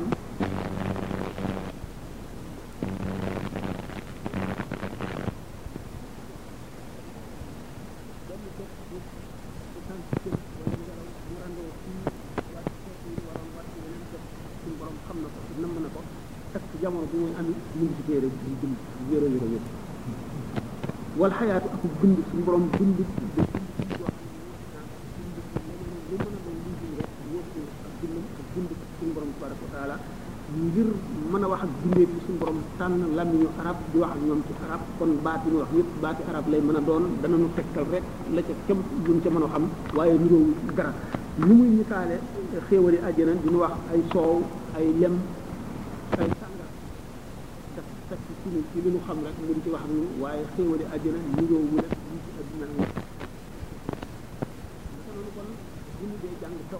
jamono bi muy am ñu ngi ci téere bi dund yëre yëre yëpp wal xayaatu ak dund suñu borom dund suñu borom tabaraka wa taala ngir mën a wax ak dundee bi suñu borom tànn làmmiñu arab di wax ak ñoom ci arab kon baati ñu wax yëpp baati arab lay mën a doon danañu tegtal rek la ca kem luñ ca mën a xam waaye niróowu dara lu muy misaale xéewali àjjana diñu wax ay soow ay lem ay sàngar daf fekk ci li ñu xam rek mu di ci wax ak ñun waaye xéewali àjjana niróowu rek ñu ci àdduna naka noonu kon bu ñu dee jàng taw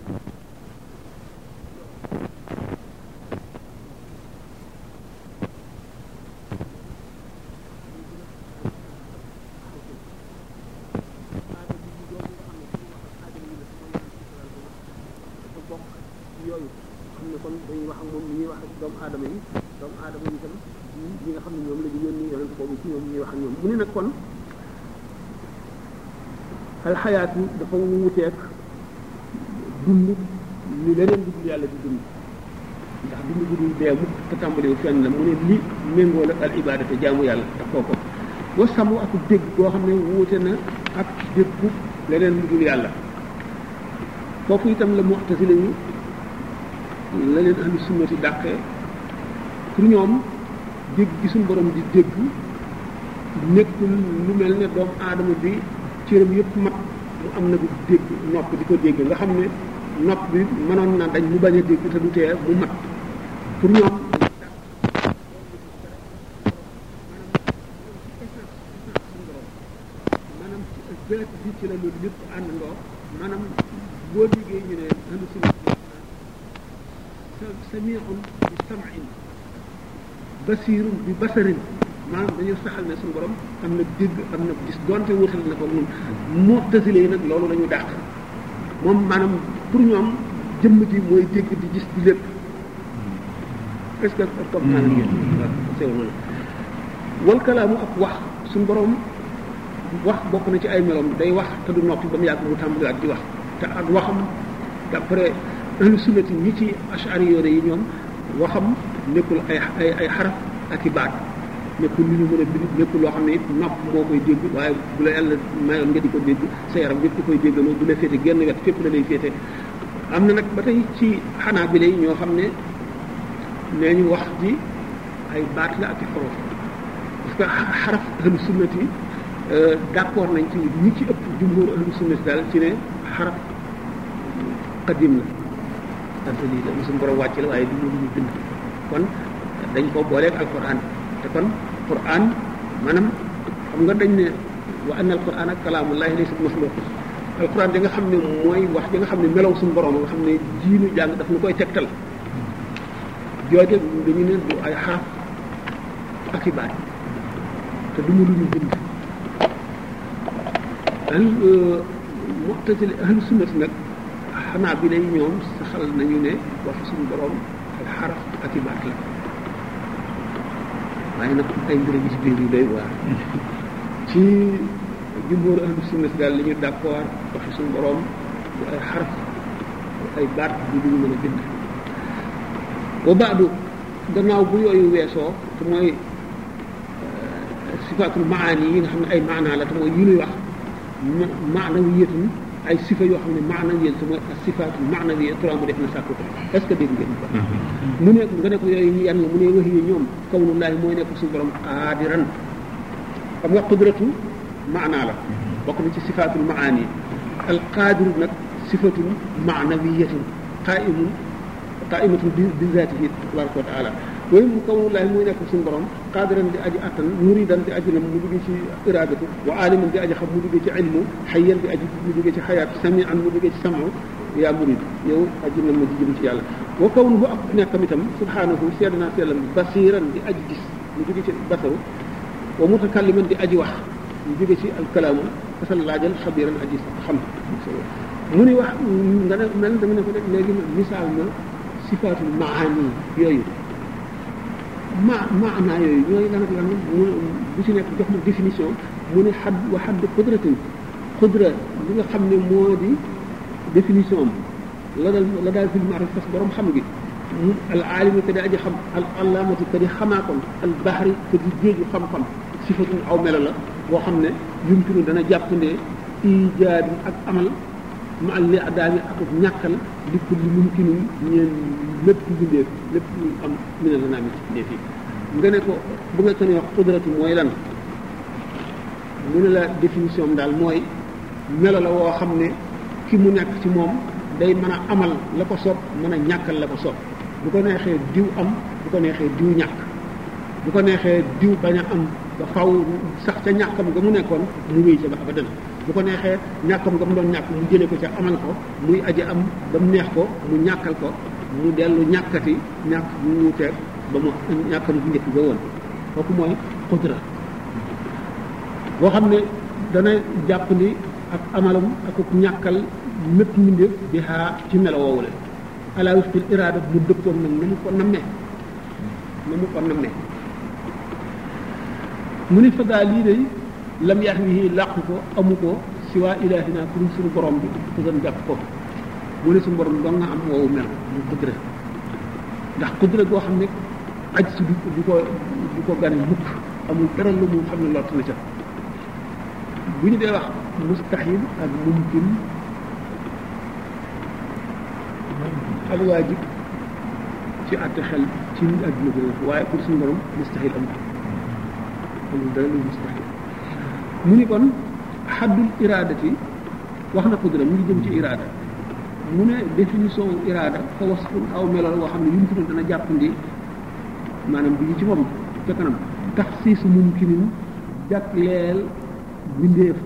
yooyu xam ne kon dañuy wax ak moom ni ñuy wax ak doomu aadama yi itam ñi nga xam ne ñoom la ñu yónni yonent boobu ci ñoom ñuy wax ak ñoom mu ne nag kon alxayaat yi dafa wuteek dund li leneen dugg yàlla di dund ndax dund gu dul dee mukk te tàmbaliwu fenn la mu ne li méngoo la al ibadate jaamu yàlla tax koo ko boo sàmm ak dégg boo xam ne wuute na ak déggu leneen lu dul yàlla foofu itam la mu'tazila yi la leen ahlu sunnati dàqee pour ñoom dégg gi suñu borom di dégg nekkul lu mel ne doomu aadama bi cëram yëpp mat mu am na bu dégg nopp di ko dégg nga xam ne nopp bi mënoon na dañ mu bañ a dégg te du tee mu mat pour ñoom maanaam béréb bi ci la loolu lépp àndandoo maanaam boo déggee ñu ne ahlu sunnati sami'un bi sam'in basirun bi basarin maanaam dañu saxal ne suñu borom am na dégg am na gis donte wutal na ko ñun mu'tazile yi nag loolu lañu dàq moom maanaam pour ñoom jëmm ji mooy dégg di gis di lépp est-ce que comme naa ngeen sew na wal kalaamu ak wax suñu borom wax bokk na ci ay meloom day wax te du noppi ba mu yàgg mu tàmbaliwaat di wax te ak waxam d'après ahlu sunnati ñi ci ashari yoone yi ñoom waxam nekkul ay xaraf ak i baat nekkul lu ñu mën a bind nekkul loo xam ne it nopp moo koy dégg waaye bu la yàlla mayoon nga di ko dégg sa yaram yëpp di koy déggaloo du la féete genn wet fépp la lay féete am na nag ba tey ci xanaa bi lay ñoo xam ne nee ñu wax ji ay baat la ak i xorof parce que xaraf ahlu sunnati d'accord nañ ci ñi ci ëpp jumhur ahlu sunnati daal ci ne xaraf qadim la ante lii la suñu borom wàcc la waaye du lu ñu bind kon dañ ko booleeg alquran te kon quran maanaam xam nga dañ ne wa anna alquran ak kalaamullahi laysa maxluq alquran da nga xam ne mooy wax da nga xam ne melaw suñu borom nga xam ne jiinu jàng daf ñu koy tegtal joote dañu ne du ay xaraf ak i baat te du mu lu ñu bind mu'tazili ahlu sunnati nag xanaa bi lay ñoom saxal nañu ne wax suñu borom ay xaraf ak i baat la waaye nag ay mbir gi ci biir yu doy waar ci jumhur ahlu sunnati daal li ñu d'accord waxi suñu borom du ay xaraf ay baat bu duñu mën a bind wa baadu gannaaw bu yooyu weesoo te mooy sifaatul maani yi nga xam ne ay maanaa la te mooy yu ñuy wax maanawiyatun ay sifa yoo xam ne maanawiyat te mooy sifaatul maanawiyat turam bu def na sàkku est ce que dégg ngeen ko mu ne nga ne ko yooyu yan nga mu ne wax yi ñoom kawnullaahi mooy nekk suñu borom qaadiran xam nga qudratu maanaa la bokk na ci sifaatul maani al qaadiru nag sifatun maanawiyatun qaimatun bi zaatihi tabaraka wa taala yooyu mu kawnullaahi mooy nekk suñu borom qaadiran di aji attan muridan di aji nam mu duggee ci iradatu wa aliman di aji xam mu duggee ci ilmu xayyan di aji mu duggee ci xayaat samian mu duggee ci samu yaa murid yow aji nam ma di jëm ci yàlla wa kawnuhu ak nekkam itam subhanahu seede naa sellam basiran di aji gis mu duggee ci basaru wa mutakalliman di aji wax mu duggee ci alkalaamu fasal laajal xabiran aji xam mu ni wax nga ne mel dama ne ko rek léegi misaal na sifaatul maani yooyu maanaa yooyu ñooy lan ak lan mu bu ci nekk jox ma définition mu ne xadd wa xadd qudratin qudra li nga xam ne moo di définition am la daal fil maarif fas borom xam gi mu al aalimi ka di aji xam al allaamati ka di xamaakoon al bahri ka di géeju xam-xam sifatun aw melo la boo xam ne yumkinu dana jàppandee ijaad ak amal ma al li daami ak ñàkkal li ko li mumkinu ñeen lépp bindeef lépp lu am mi ne lanaa mi ci bindeef yi nga ne ko bu nga ko ne wax qudratu mooy lan mu ne la définition daal mooy melo la woo xam ne ki mu nekk ci moom day mën a amal la ko soob mën a ñàkkal la ko soob bu ko neexee diw am bu ko neexee diw ñàkk bu ko neexee diw bañ a am ba faw sax ca ñàkkam nga mu nekkoon mu wéy ca ba abadan bu ko neexee ñàkkam nga mu doon ñàkk mu jëlee ko ca amal ko muy aji am ba mu neex ko mu ñàkkal ko mu dellu ñàkkati ñàkk mu wuuteeg ba mu ñàkkam bu njëkk ba woon kooku mooy qudra boo xam ne dana jàpp ni ak amalam ak ñàkkal mépp mbindeef bi xaa ci melo woowule ala wifqil iraada mu dëppoon nag na mu ko nammee mu ni fadaa lii day lam yax wi làqu ko amu ko si waa ilaahina ku dul suñu borom bi ku doon jàpp ko mu ne suñu borom doo nga am woowu mel mu qudra ndax qudra goo xam ne aj si du ko gane mukk amul dara lu mu xam ne lott na ca bu ñu dee wax mustahil ak mumkin alwaajib ci àtte xel ci àdduna bi waaye pour suñu borom mustahil amul dara lu mustahil mu ni kon xaddul iraadati wax na qudra mu ngi jëm ci iraada mu ne définition iraada fa wasfun aw melo la woo xam ne yu mu tudd dana jàppandi maanaam bi ci moom ca kanam taxsiisu mumkinin jagleel bindeef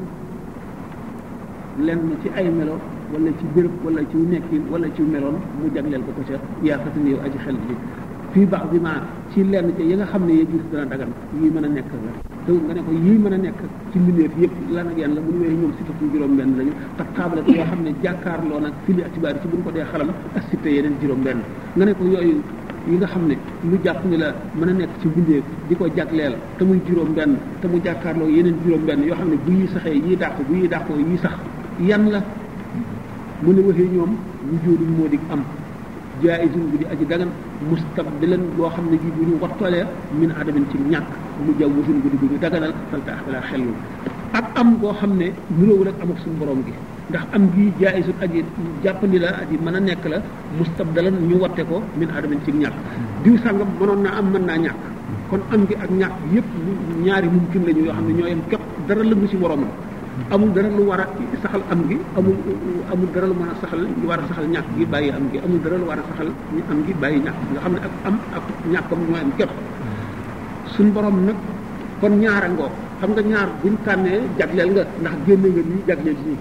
lenn ci ay melo wala ci béréb wala ci nekkin wala ci meloon mu jagleel ko ca yaakaar ne yow aji xel ji fii baax bi ma ci lenn ci yi nga xam ne yëpp dana dagan yii mën a nekk la te nga ne ko yii mën a nekk ci mbindeef yëpp lan ak yan la mu ñu wee ñoom sitatu juróom-benn lañu te taabale yoo xam ne jàkkaarloo nag fili atibaari ci buñ ko dee xalam ak sitte yeneen juróom-benn nga ne ko yooyu yi nga xam ne lu jàpp ni la mën a nekk ci mbindeef di ko jagleel te muy juróom-benn te mu jàkkaarloo yeneen juróom-benn yoo xam ne bu yi saxee yii dàqu bu yi dàqoo yii sax yan la mu ne waxee ñoom wujuudul moo dig am jaayizun bu di aji dagan mustabdilan boo xam ne gi bu ñu wattoolee min adamin ci ñàkk mu jawwusun bu di bu ñu daganal falta axtala xellul ak am boo xam ne nuróowul ak am ak suñu borom gi ndax am gi jaayizun aji jàppandi la aji mën a nekk la mustabdalan ñu watte ko min adamin ci ñàkk diw sàngam mënoon naa am mën naa ñàkk kon am gi ak ñàkk yépp ñaari mumkin lañu yoo xam ne ñoo yem képp dara lëngu ci boromam amul dara lu war a saxal am gi amul dara lu mën a saxal lu war a saxal ñàkk gi bàyyi am gi amul dara lu war a saxal am gi bàyyi ñàkk nga xam ne ak am ak ñàkkam ñoo am képp suñ borom nag kon ñaara ngoo xam nga ñaar buñ tànnee jagleel nga ndax génne nga nii jagleel nii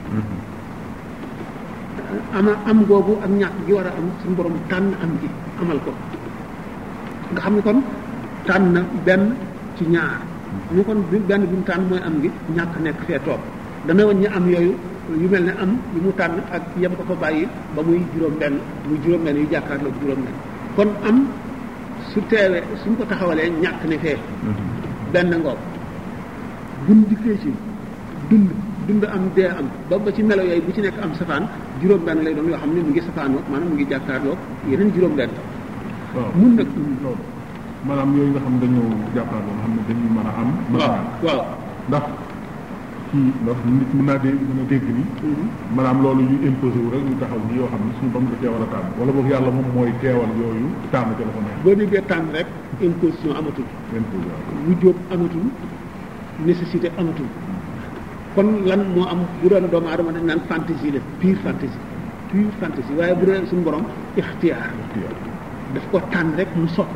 am googu ak ñàkk gi war a am suñ borom tànn am gi amal ko nga xam ne kon tànn na benn ci ñaar ñu kon benn bi mu tànn mooy am gi ñàkk nekk fee toog dana woon ñi am yooyu yu mel ne am yu mu tànn ak yem ko fa bàyyi ba muy juróom-benn muy juróom-benn yu jàkkaarloo juróom-benn kon am su teewee suñ ko taxawalee ñàkk ne fee benn ngoog buñ dikkee ci dund am dee am ba ci melo yooyu bu ci nekk am safaan juróom-benn lay doon yoo xam ne mu ngi safaanoo maanaam mu ngi jàkkaarloo yeneen juróom-benn waaw mun nag loolu maanaam yooyu nga xam ne dañoo jàkkaarloo nga xam ne dañuy mën a am waaw ndax nit mën naa mën a dégg ni maanaam loolu ñu imposé wu rek ñu taxaw ni yoo xam ne suñu bam da cee war a tànn wala boog yàlla moom mooy teewal yooyu tànn ca la ko neex boo déggee tànn rek imposition amatul wujjóob amatul nécessité amatul kon lan moo am bu doon doomu aadama dañ naan fantaisie la pure fantaisie waaye bu dee suñu borom ixtiyaar daf ko tànn rek mu sot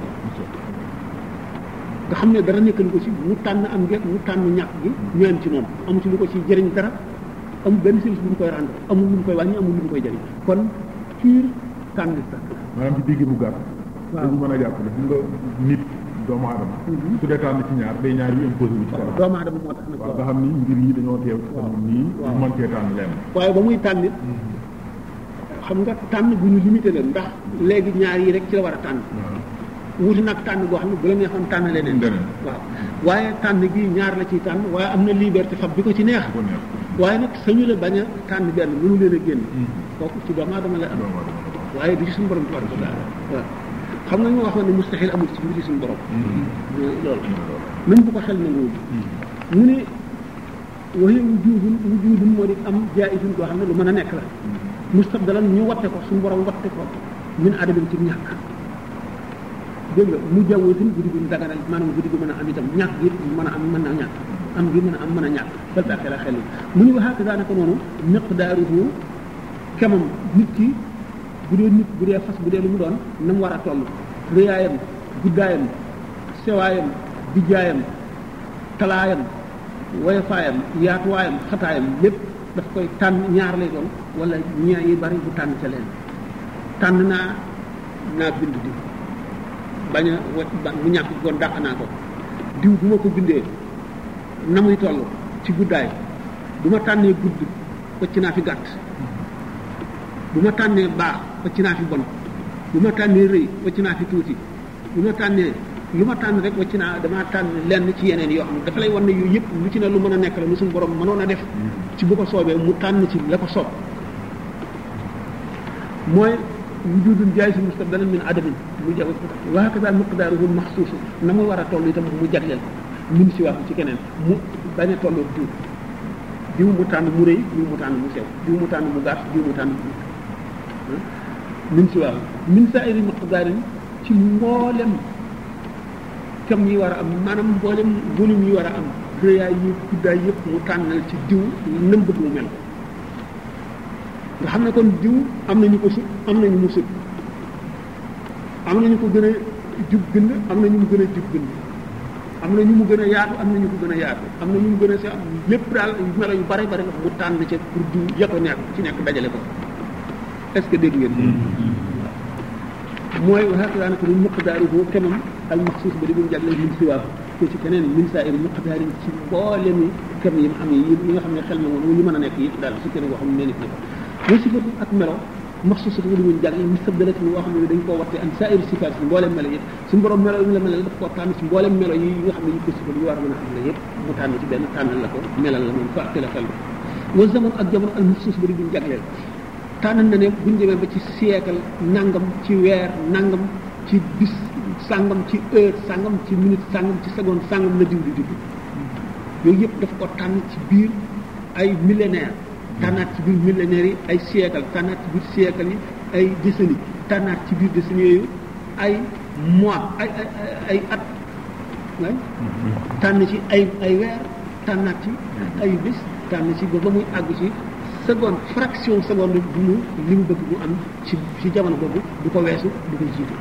nga xam ne dara nekkal ko ci mu tànn am gi mu tànn ñàkk gi ñu am ci moom amu ci lu ko ci jëriñ dara amul benn service bu mu koy rendre amul lu mu koy wàññi amul lu mu koy jëriñ kon pure tànn maanaam ci digg bu gàtt waaw dañu mën a jàpp ne xam nga nit doomu aadama su dee tànn ci ñaar day ñaar yu imposé wu ci kanam doomu aadama moo tax nag waaw nga xam ni mbir yi dañoo teew ci kanam nii ñu mën cee tànn lenn waaye ba muy tànn it xam nga tànn bu ñu limité la ndax léegi ñaar yi rek ci la war a tànn wuti nag tànn boo xam ne bu la neexoon tànn leneen waaw waaye tànn gi ñaar la ciy tànn waaye am na liberté fab bi ko ci neex waaye nag sañu la bañ a tànn benn mënu leen a génn kooku ci doomu aadama la am waaye du ci suñu borom tabaraka taala waaw xam nga ñu waxoon ne mustahil amul ci mbiri suñu borom loolu même bu ko xel nanguwul mu ne waxee wujudun moo di am jaayizun goo xam ne lu mën a nekk la mustabdalan ñu watte ko suñu borom watte ko min adamin ci ñàkk dégg nga mu jawwatin guddi gu daganal maanaam guddi gu mën a am itam ñàkk gi mën a am mën a ñàkk am gi mën a am mën a ñàkk bal taa xel a xel mu ñu waxaat daanaka noonu miqdaaruhu kemam nit ki bu dee nit bu dee fas bu dee lu mu doon na mu war a toll rëyaayam guddaayam sewaayam dijjaayam talaayam woyofaayam yaatuwaayam xataayam lépp daf koy tànn ñaar lay doon wala ñaa yi bari bu tànn ca leen tànn naa bind di bañ a mu ñàkk goon dàq naa ko diw bu ma ko bindee na muy toll ci guddaay bu ma tànnee gudd wacc naa fi gàtt bu ma tànnee baax wacc naa fi bon bu ma tànnee rëy wacc naa fi tuuti bu ma tànnee lu ma tànn rek wacc naa damaa tànn lenn ci yeneen yoo xam ne dafa lay wan ne yooyu yëpp lu ci ne lu mën a nekk la lu suñu borom mënoon a def ci bu ko soobee mu tànn ci la ko soob mooy wujudun jaay si mustabdalan min adamin mu jaw wa hakaza miqdaruhu maxsuus na muy war a toll itam mu jagleel min si wax ci keneen mu bañ a tolloo diw mu tànn mu rëy diw mu tànn mu sew diw mu tànn mu gàtt diw mu tànn mu min si wax min saa'iri miqdaarin ci mboolem kam yi war a am maanaam mboolem volume yi war a am rëyaay yi guddaay yëpp mu tànnal ci diw nam bëgg mu mel nga xam ne kon diw am nañu ko sut am nañu mu sut am nañu ko gën a jub gënd am nañu mu gën a jub gënd am na ñu mu gën a yaatu am na ñu ko gën a yaatu am na ñu mu gën a sew lépp daal melo yu bare bare mu tànn ca pour diw ya ko nekk ci nekk dajale ko est-ce que dégg ngeen mooy waxaat daanaka ni miqdaaruhu kemam al maxsuus ba di mu jagleel min si waaw ko ci keneen min saa'iri miqdaarin ci mboolemi kem yi am yi nga xam ne xel na moom yu mën a nekk yëpp daal su keneen boo xam ne nit na ko mooy sifatu ak melo maxsuusatu lu ñu jagleel mustabdalatin boo xam ne dañ koo watte an saa'iri sifaat si mboolem melo yëpp su borom melo yi mu la melal daf koo tànn ci mboolem melo yi nga xam ne ñu ko sifat yu war a mën a xam ne yëpp mu tànn ci benn tànnal la ko melal la moom fa ak la xel wa zaman ak jamono al maxsuus ba di ñu jagleel tànn na ne buñ demee ba ci siècle nangam ci weer nangam ci bis sangam ci heure sangam ci minute sangam ci seconde sangam la diw di judd yooyu yëpp daf ko tànn ci biir ay millénaire tànnaat ci biir millénaires yi ay siècle tànnaat ci biir siècle yi ay décennies tànnaat ci biir décennies yooyu ay mois ay at tànn ci ay weer tànnaat ci ay bis tànn ci ba muy àgg ci seconde fraction seconde bu mu li mu bëgg mu am ci jamono boobu du ko weesu du ko jiitu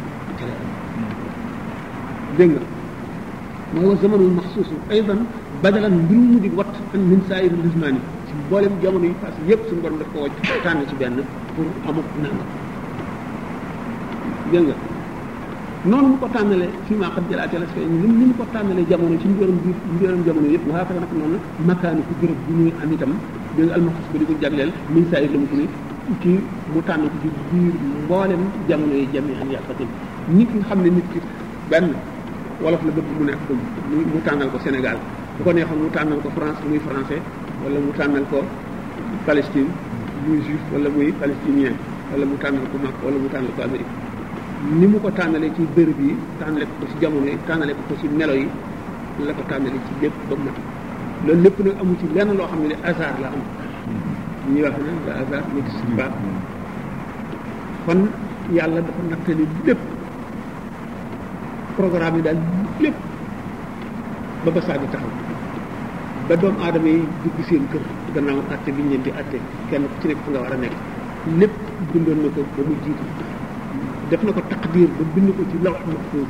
dégg nga mooy wa zamanul maxsuusu aydan badalan mbiru mu di wat an min saa'iri lismaani ci mboolem jamono yi passé yépp suñu borom daf ko wàcc tànn ci benn pour amuk nangam dégg nga noonu mu ko tànnalee fii maa xam jëlaate la fee ni mu ko tànnalee jamono ci mbirum jamono yëpp waxaa ko nag noonu makaani ko béréb bu ñuy am itam dégg nga almaxus ba di ko jagleel min saa yi la mu ko ni kii mu tànn ko ci biir mboolem jamono yi jami an yàqatin nit nga xam ne nit ki benn wolof la bëgg mu nekk ko mu tànnal ko Sénégal bu ko neexoon mu tànnal ko France muy français wala mu tànnal ko Palestine muy juif wala muy palestinien wala mu tànnal ko Makka wala mu tànnal ko Amérique ni mu ko tànnalee ci bërëb yi tànnale ko ci jamono yi tànnale ko ci melo yi la ko tànnale ci lépp ba mat loolu lépp nag amu ci lenn loo xam ne hasard la am ñuy wax ne le hasard n'existe pas kon yàlla dafa nattali lépp programme yi daal lépp ba ba saa di taxaw ba doomu aadama yi dugg seen kër gannaaw àtte bi ñu leen di àtte kenn ku ci nekk fu nga war a nekk lépp bindoon na ko ba mu jiitu def na ko taqdir ba bind ko ci lawh mahfuz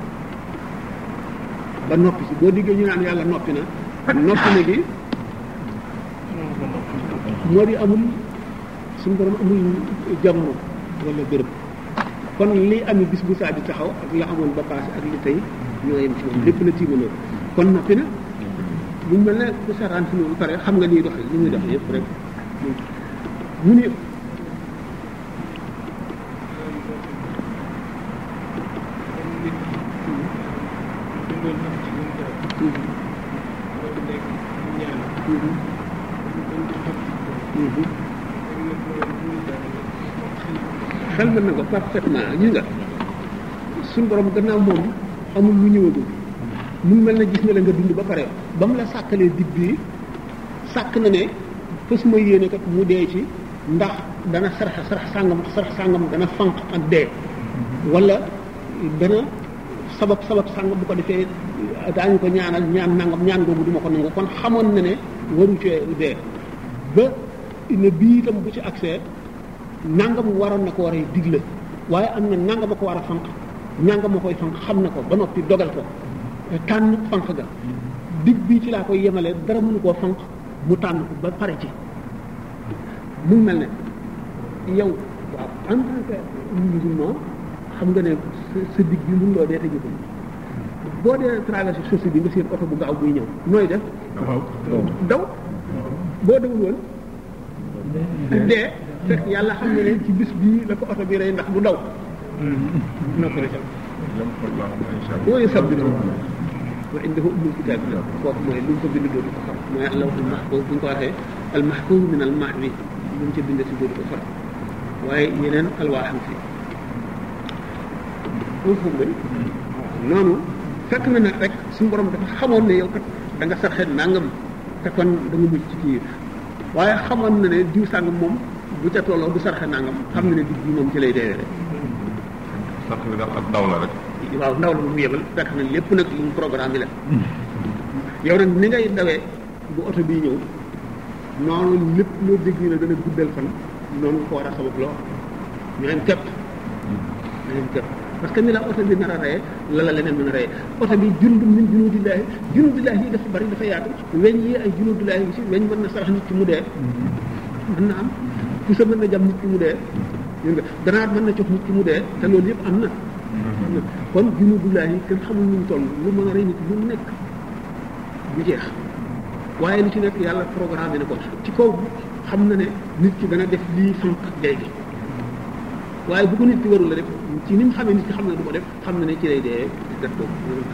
ba noppi si boo diggee ñu naan yàlla noppi na gi moo di amul suñu borom amul jamono wala béréb kon li ami bis bu saa di taxaw ak la amoon ba passé ak li tey ñoo yem ci moom lépp la tiimaloo kon noppi na buñ mel ne ku saraan fi mu pare xam nga liy doxee li muy dox yëpp rek mu ni xel mën na ko parfaitement gis nga suñ borom gannaaw moom amul lu ñëwagul mu mel na gis na la nga dund ba pare ba mu la sàkkalee dig bii sàkk na ne fas ma yéene kat mu dee ci ndax dana sarax sàngam dana fanq ak dee wala dana sabab sàngam bu ko defee daañu ko ñaanal ñaan googu duma ko nangu kon xamoon na ne waru cee dee ba ne bii itam bu ci accès nangam waroon na ko war a digle waaye am na nangam a ko war a fanq nangam a koy fanq xam na ko ba noppi dogal ko tànn fanq ga dig bii ci laa koy yemale dara mënu koo fanq mu tànn ko ba pare ci mu mel ne yow waaw en tant que musulman xam nga ne sa dig bi mun loo dee te ñu ko boo dee traversé chaussée bi nga seen oto bu gaaw buy ñëw nooy def daw boo dawul woon dee fekk yàlla xam ne ci bis bii la ko oto bi rey ndax du daw na ko rek mooy sabbi wa indahu ummul kitaab bi la kooku mooy lu mu ko bind dootu ko xam mooy lawhul mahfuuz bu ñu ko waxee al mahfuuz min al mahwi lu mu ca bind si dootu ko far waaye yeneen alwaaxam fi foofu nga noonu fekk na nag rek suñu borom dafa xamoon ne yow kat da nga sarxe nangam te kon da nga mujj ci kii waaye xamoon na ne diw sàngam moom bu ca tolloo du sarxe nangam xam na ne dig bi moom ci lay deewee rek sax bi daal ak ndaw la rek waaw ndaw la mu yebal fekk na lépp nag lu mu programme bi la yow nag ni ngay dawee bu oto bii ñëw noonu lépp loo dégg ñu ne dana guddal fan noonu ko war a sabab loo ñu leen képp parce que ni la oto bi nar a reye la leneen mën a reye oto bi jundum min junuudillaahi yi dafa bari dafa yaatu weñ yi ay junuudillaahi yi si weñ mën na sarax nit ki mu dee mën na am pusa mën na jam nit ki mu dee ganaar mën na cof nit ki mu dee te loolu yëpp am na kon junuudillaahi yi kenn xamul nuñ toll lu mën a rey nit lu nekk bu jeex waaye li ci nekk yàlla programme na ko ci kaw xam na ne nit ki dana def lii fanq léegi waaye bu ko nit ki warul la def ci ni mu xamee nit ki xam ne du ko def xam na ne ci lay dee def ko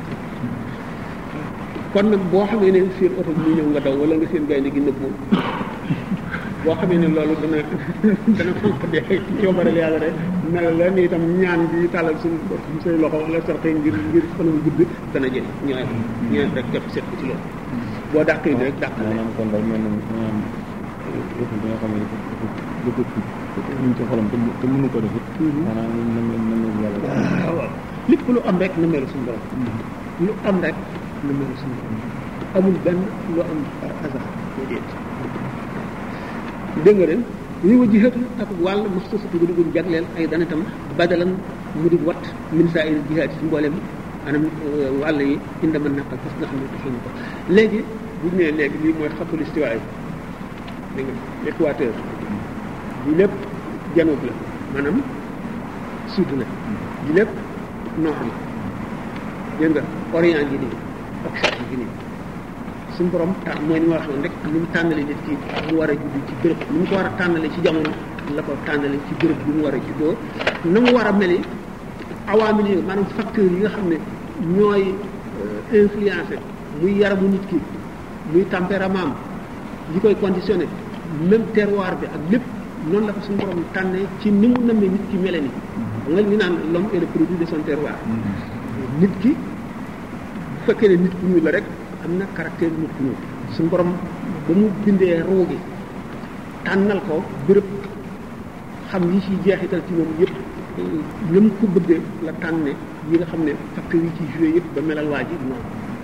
kon nag boo xamee ne seen oto bi ñëw nga daw wala nga seen gaynde gi nëbbu boo xamee ne loolu dana fanq dee ci coobare yàlla rek na la ni itam ñaan bi tàllal suñu say loxo wala sarxe ngir fanam gudd dana jël ñooy rek def seet ko ci loolu boo dàq yi rek dàq maanaam kon daal mel na maanaam yëpp bi nga xam ne dafa ñu ci xolam te mënu ko def it maanaam na yàlla waaw lépp lu am rek na melu suñu borom lu am rek na melu suñu borom amul benn lu am par hasard boo déet dégg nga ren li wa jihaatu ak wàll maxsusatu gu dugg jagleel ay dana itam badalan mu di wat min saa il jihaat ci mboolem anam wàll yi indi mën naqal parce que nga xam ne dafa ñu ko léegi bu ñu nee léegi lii mooy xatul istiwa yi dégg nga équateur bi lépp janoob la maanaam sud la bi lépp nord la dégg nga orient gi nii occident gi nii suñu borom mooy ni ma waxoon rek ni mu tànnale nit ki mu war a judd ci béréb ni mu ko war a tànnale ci jamono la ko tànnale ci béréb bi mu war a juddoo na mu war a meli awaamil yi maanaam facteurs yi nga xam ne ñooy influencé muy yaramu nit ki muy tempérament li koy conditionné même terroir bi ak lépp noonu la ko suñu borom tànnee ci ni mu nëmmee nit ki mele ni xam nga ñu naan l'homme est le produit de son terroir nit ki bu fekkee ne nit ku ñuul la rek am na caractère nit ku ñuul suñu borom ba mu bindee ruu gi tànnal ko béréb xam yi ci jeexital ci moom yëpp ni mu ko bëggee la tànne yi nga xam ne facteurs yi ci joué yëpp ba melal waa ji noonu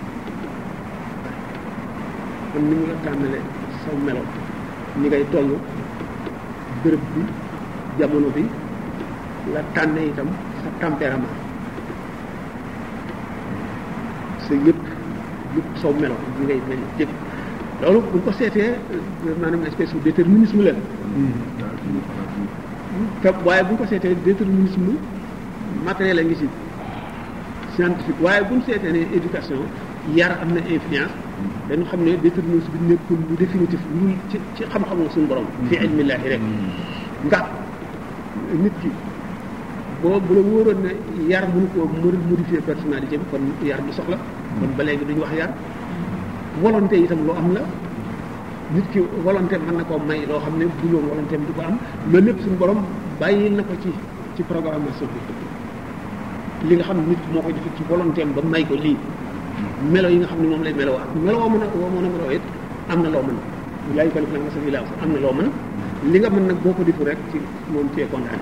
kon ni mu la tànnale saw melo ni ngay toll béréb bi jamono bi la tànne itam sa tempérament sa yëpp saw melo ni ngay mel yëpp loolu bu ñu ko seetee maanaam espèce de déterminisme la te waaye bu ñu ko seetee déterminisme matériel a ngi si scientifique waaye bu ñu seetee ne éducation yar am na influence dañu xam ne déterminisme bi nekkul lu définitif lu ci xam-xamu suñu borom fi ilmillaahi rek ndax nit ki boo bu la wóoroon ne yar mënu ko modifier personnalité bi kon yar du soxla kon ba léegi duñu wax yar volonté itam loo am la nit ki volonté mën na koo may loo xam ne bu loolu volonté du ko am loolu lépp suñu borom bàyyi na ko ci programmation bi li nga xam ne nit moo ko def ci volonté ba may ko lii melo yi nga xam ne moom lay meloo ak melo woo mën a meloo it am na loo mën laa yukallifu llaahu nafsan illaa wus'ahaa am na loo mën li nga mën nag boo ko defu rek ci moom cee condamné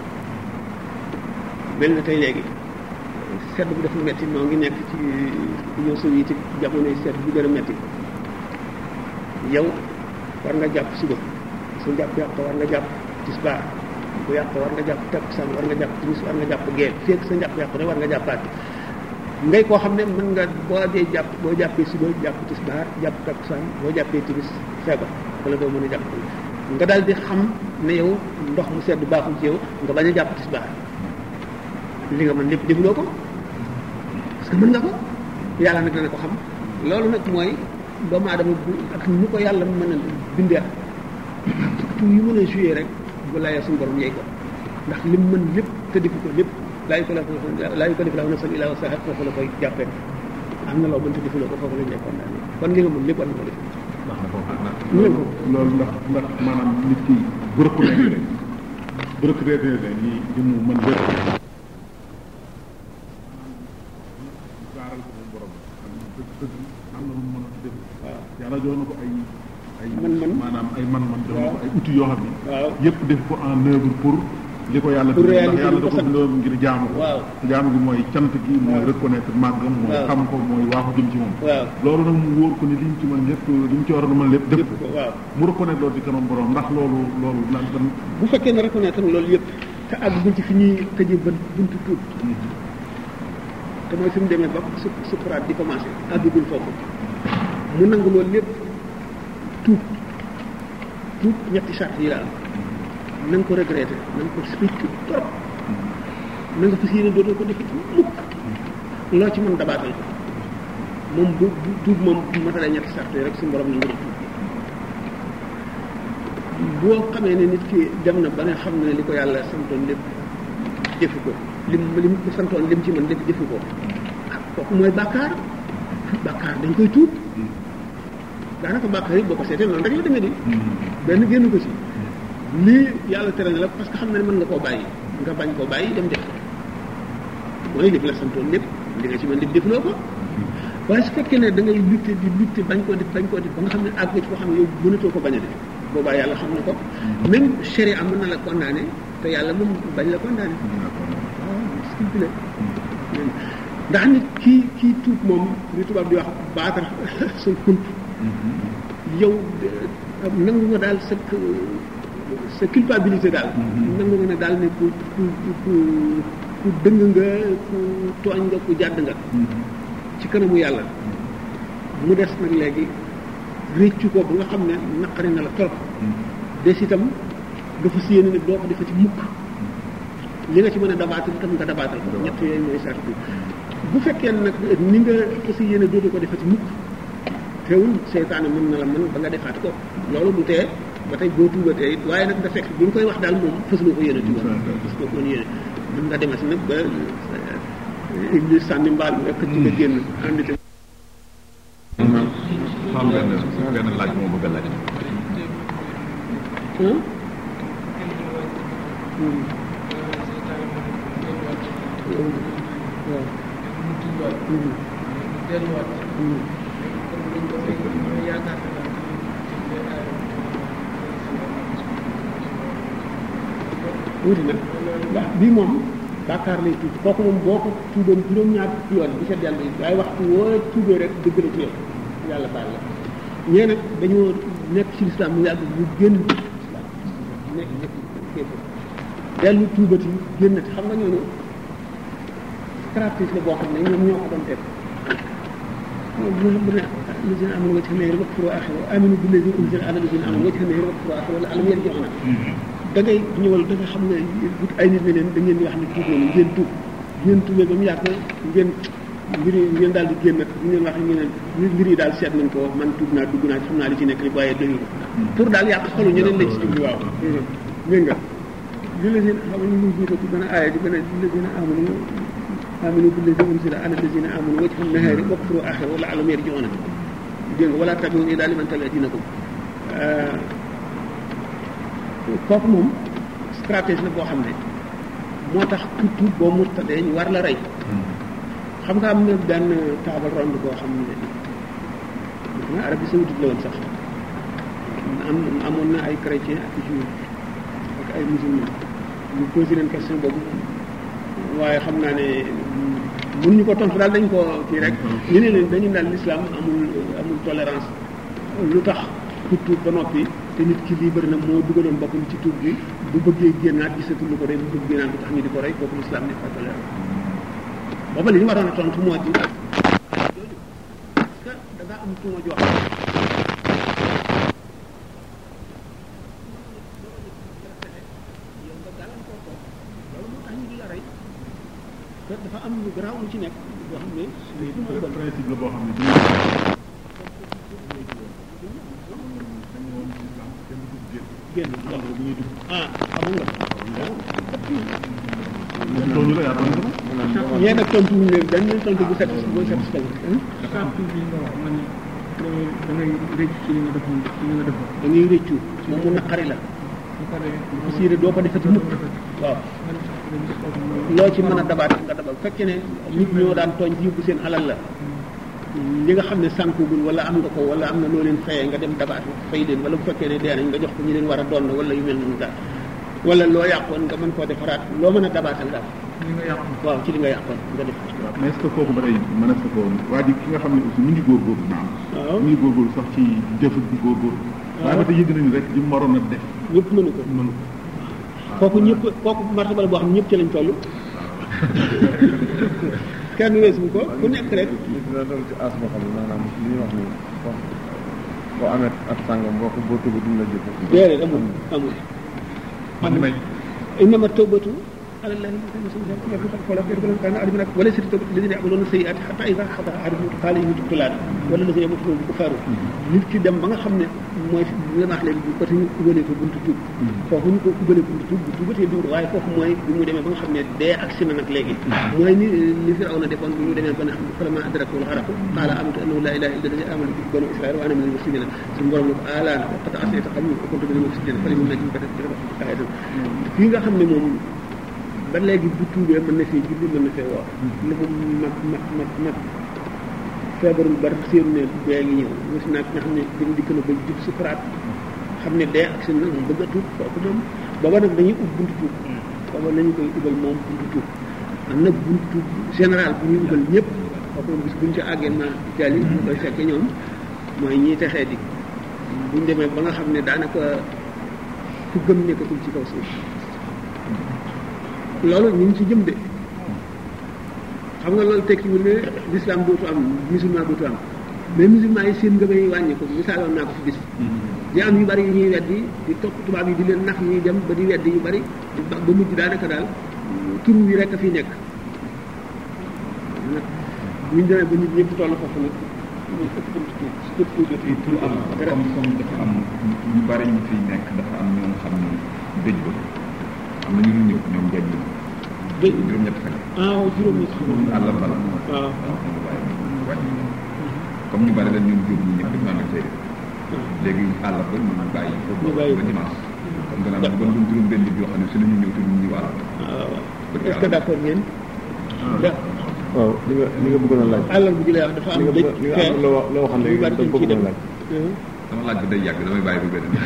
mel na tey léegi sedd bu dafa metti noo ngi nekk ci Union soviétique jamonoy sedd bu gën a metti yow war nga jàpp suba sa njàpp yàq war nga jàpp tisbaar bu yàq war nga jàpp takkusaan war nga jàpp timis war nga jàpp gee fekk sa njàpp yàq rek war nga jàppaat ngay koo xam ne mën nga boo jàppee suba jàpp tisbaar jàpp takkusaan boo jàppee timis feebar wala doo mën a jàpp nga daal di xam ne yow ndox mu sedd baaxul ci yow nga bañ a jàpp tisbaar li nga mën lépp defuloo ko parce que mën nga ko yàlla nag dana ko xam loolu nag mooy doomu aadama ak ñu ko yàlla mën a bindee surtout yu mën a joué rek bu laajee suñu borom yey ko ndax lim mën lépp te defu ko lépp laa yukallifu llaahu nafsan illaa wus'ahaa foofu la koy jàppee am na loo mën te defuloo ko foofu la ñu condamné kon li nga mën lépp war na ko def. loolu ndax maanaam nit ki bu reconnaître ni li mu mën lépp gaaral ko moom borom dëgg am na lu mu mën a def waaw yàlla jox na ko ay maanaam ay man-man jox na ko ay outils yoo xam ne yëpp def ko en œuvre pour li ko yàlla def ndax yàlla da ko bindoon ngir jaamu ko jaamu gi mooy cant gi mooy reconnaître màggam mooy xam ko mooy waaxu jëm ci moom loolu nag mu wóor ko ni li mu ci mën lépp li mu ci war a mën lépp def ko mu reconnaître loolu ci kanam borom ndax loolu lan bu fekkee ne reconnaître loolu yëpp te àgg ci fi ñuy tëjee ba buntu tuub te mooy fi mu demee ba sukuraat di commencé àggagul foofu mu nangu loolu lépp tuub ñetti charte yi la am na nga ko regretté na nga ko spirituel trop na nga fas yéene dootoo ko def mukk loo ci mën dabaatal ko moom bu tuub moom bu matalee ñetti charte yi rek suñu borom na nga tuub boo xamee ne nit ki dem na ba nga xam ne li ko yàlla santoon lépp defu ko lim ko santoon lim ci mën lépp defu ko kooku mooy bàkkaar dañ koy tuub daanaka bàkkaar yi boo ko seetee noonu rek la demee di benn génn ko ci lii yàlla tere na la parce que xam na ne mën nga koo bàyyi nga bañ koo bàyyi dem def mooy li la santoon lépp li nga ci mën lépp defuloo ko waaye su fekkee ne da ngay lutter bañ koo def ba nga xam ne àgg ci ko xam ne yow mënatoo ko bañ a def boobaa yàlla xam na ko même sharia mën na la condamné te yàlla moom bañ la condamné waaw stipulé ndax nit kii tuub moom li tubaab di wax baatar sa kunt yow nangu nga daal sa culpabilité daal nangu nga ne daal ne ku dëng nga ku tooñ nga ku jàdd nga ci kanamu yàlla mu des nag léegi réccu ko ba nga xam ne naqari na la trop des itam dafa séyéene ne doo ko defa ci mukk li nga ci mën a dabaatal tam nga dabaatal ko ñett yooyu mooy sart bi bu fekkee nag ni nga aussi yéene dootu ko defati mukk teewul seytaane mën na la mën ba nga defaat ko loolu du tee ba tey boo tuubatee it waaye nag da fekk bi nga koy wax daal moom fës nga ko yéene tuuba fës nga ko yéene mën nga demee si nag ba Iblis sànni mbaal bi rek ci nga génn ànd te am benn laaj moo bëgg a laaj wuti nag ndax bii moom bàkkaar lay tuub kooku moom boo ko tuuboon juróom-ñaar yoon bi sa dellu waaye waxtu woo tuubee rek dëgg la ci yow yàlla baal la ñee nag dañoo nekk ci lislaam mu yàgg ñu génn ci lislaam nekk kéefër dellu tuubati génnati xam nga ñooñu stratégie la boo xam ne ñoom ñoo ko doon def الذين آمنوا وجه النهار واكفروا آخره آمنوا بالذي أنزل على الذين آمنوا وجه النهار واكفروا آخره ولا ألم يرجعون da ngay ñëwal da nga xam ne ay nit ne leen da ngeen di wax ne tuub nañu ngeen tuub ngeen tuubee ba mu yàgg ngeen daal di génn nag ñu leen wax ngeen mbir yi daal seet nañ ko man tuub naa dugg naa xam naa li ci nekk li waaye doyul pour daal yàq xolu ñeneen lañ ci jublu waaw dégg nga li la seen xam ne ñu jiite ci benn aaya di benn li la seen amanu billazi unzila ala allazina amanu wajha an-nahari wakfuru akhirahu wa la'allahum yarji'un dégg nga wala tabi'u ila liman tabi'a dinakum kooku moom stratégie la boo xam ne moo tax ku tuub boo murtadee ñu war la rey xam nga am na benn table ronde boo xam ne Arabie Saoudite la woon sax amoon na ay chrétien ak juif ak ay musulman ñu posé leen question boobu waaye xam naa ne mënuñu ko tontu daal dañ ko kii rek ñu ne leen dañu daal l'islam amul tolérance lu tax ku tuub ba noppi te nit ki lii bëri na moo dugaloon boppam ci tuub bi bu bëggee génnaat gisatul lu ko rey bu bëgg génnaat bu tax ñu di ko rey kooku l'islam n'est pas tolérant booba li ñu waroon a tontu moo di parce que da nga am tuuma joo xam yow nga gàllankoor ko loolu moo tax ñu di la rey te dafa am lu garaaw lu ci nekk boo xam ne principe la boo xam ne génn ndox bu ñuy dugg xamul nga loolu la yaa ñee nag tontu wuñu leen dañ leen tontu bu satisfait da ngay rëcc ci li nga defoon da ngay rëccu moom mu naqari la siire doo ko defati mukk waaw loo ci mën a dabaat nga dabal fekkee ne nit ñoo daan tooñ ci yóbbu seen alal la li nga xam ne sànkugul wala am nga ko wala am na loo leen fayee nga dem dabaat fay leen wala bu fekkee ne dee nañ nga jox ko ñu leen war a doon wala yu mel noonu daal wala loo yàqoon nga mën koo defaraat loo mën a dabaatal daal waaw ci li nga yàqoon nga def mais est-ce que kooku ba tey mën a sa ko waa ji ki nga xam ne aussi mi ngi góorgóorlu naam waaw mi ngi góorgóorlu sax ci jëf bi góorgóorlu waaye ba tey yëg nañu rek li mu waroon a def ñëpp mënu ko kooku ñëpp kooku martaba la boo xam ne ñëpp ci lañ toll kenn weesu ko ku nekk rek dina doon ci as boo xam ne maanaam li ñuy wax ni boo amee ak sàngam boo ko boo tuba duñ la jëf déedéet amul man li may innama tawbatu ala llahi kana aliman wala sirtu tawbatu alladhina ya'maluna sayyi'ati hatta idha khada ahaduhum qala inni tubtu al-an wala alladhina yamutuna bi kufaru nit ki dem ba nga xam ne mooy li nga wax léegi bu côté ñu ubalee ko buntu tuub foofu ñu ko ubalee buntu tuub bu tuubatee dund waaye foofu mooy bi mu demee ba nga xam ne dee ak sina nag léegi mooy ni li Firawna defoon bi mu demee ba nga xam ne falamma adrakahu al-gharaq qala amantu annahu la ilaha illa alladhi amana bihi banu israil wa ana min al-muslimin suñu borom ne ko alana wa qad asayta qablu wa kuntu min al-mufsidin fa liman najim fii nga xam ne moom ba léegi bu tuubee mën na fee julli mën na fee woor lu mu mag feebarul bari séenu ne dee ngi ñëw wasi naag nga xam ne dañ dikk na ba jub sukuraat xam ne dee ak seen moom bëgg a tuub kooku moom booba nag dañuy ub buntu tuub booba nañu koy ubal moom buntu tuub am na buntu tuub général bu ñuy ubal ñëpp kooku moom bis buñ ci àggee ma jali ñu koy fekke ñoom mooy ñiy texee di buñ demee ba nga xam ne daanaka ku gëm nekkatul ci kaw suuf loolu ñu ngi ci jëm de xam nga loolu tekkiwul ne l'islam dootu am musulman dootu am mais musulman yi seen ngëmay wàññi ko misaaloon naa ko fi bis di am yu bari yu ñuy weddi di topp tubaab yi di leen nax ñuy dem ba di weddi yu bari ba mujj daanaka daal tur wi rek a fi nekk bu ñu demee ba nit ñëpp toll foofu nag muy ëpp tur am comme dafa am ñu bari ñu fiy nekk dafa am ñoo xam ne dëj ba am na ñu ñëw ñoom jañ ñu dëj juróom-ñett fan juróom-ñett àll bala waaw comme ñu bari dañ ñoom jóg ñu ñëpp dañu ànd ak léegi àll ba ñu bàyyi foofu ba dimanche comme gannaaw bu doon juróom benn nit yoo xam ne si la ñu ñëw te ñu ñuy wàll est-ce que d'accord ngeen waaw li nga bëggoon a laaj àllal bu jëlee wax dafa am dëj li nga am loo waxoon léegi da bëggoon a laaj sama laaj bi day yàgg damay bàyyi bu benn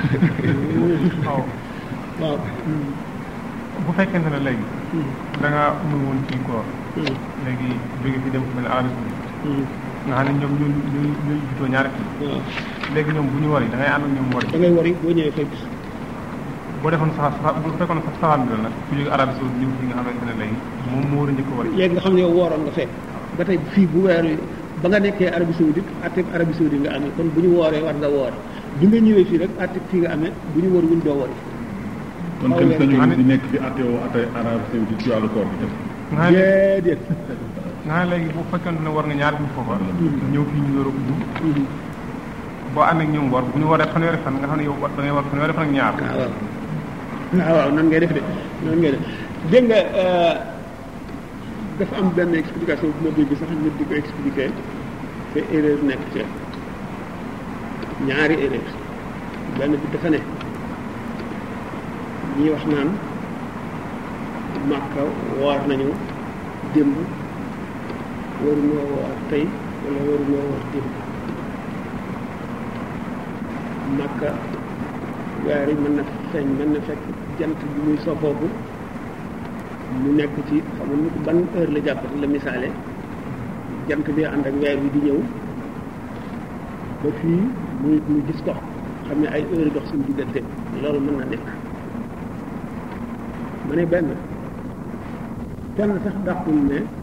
waaw bu fekkente ne léegi da nga muy woon ci koor léegi jóge fi dem fu mel ne Arabie Saoudite nga xam ne ñoom ñooy jutoo ñaari kii léegi ñoom bu ñu wari da ngay ànd ak ñoom wari da ngay wari boo ñëwee fay bis boo defoon bu fekkoon sax saxaan bi la nag ku jóge Arabie Saoudite ñëw fi nga xamante ne léegi moom moo war a njëkk a wari léegi nga xam ne yow wooroon nga fekk ba tey fii bu weer ba nga nekkee Arabie Saoudite atteb Arabie Saoudite nga amee kon bu ñu wooree war nga woor bi nga ñëwee fii rek atteb fii nga amee bu ñu wari wuñ doo wari kon kenn sañu di nekk di attewoo ate Arabie Saoudite ci wàllu koor bi def déedéet nga xam ne léegi bu fekkente ne war nga ñaari bi foofa ñëw fii ñu door a udd boo ànd ak ñoom war bu ñu waree fanweeri fan nga xam ne yow da ngay war fanweeri fan ak ñaar waaw nan ngay def de nan ngay def dégg nga dafa am benn explication bu ma dégg sax nit di ko expliquer te erreur nekk ci ñaari erreur benn bi dafa ne ñi wax naan Màkka woor nañu démb waruñoo woor tey wala waruñoo woor démb Màkka weer yi mën na feeñ mën na fekk jant bi muy soppooku mu nekk ci xamul ni ban heure la jàppati la misaale jant bi ànd ak weer bi di ñëw ba fii mu gis ko xam ne ay heure dox suñu diggante loolu mën na nekk ma ne benn kenn sax dàqul ne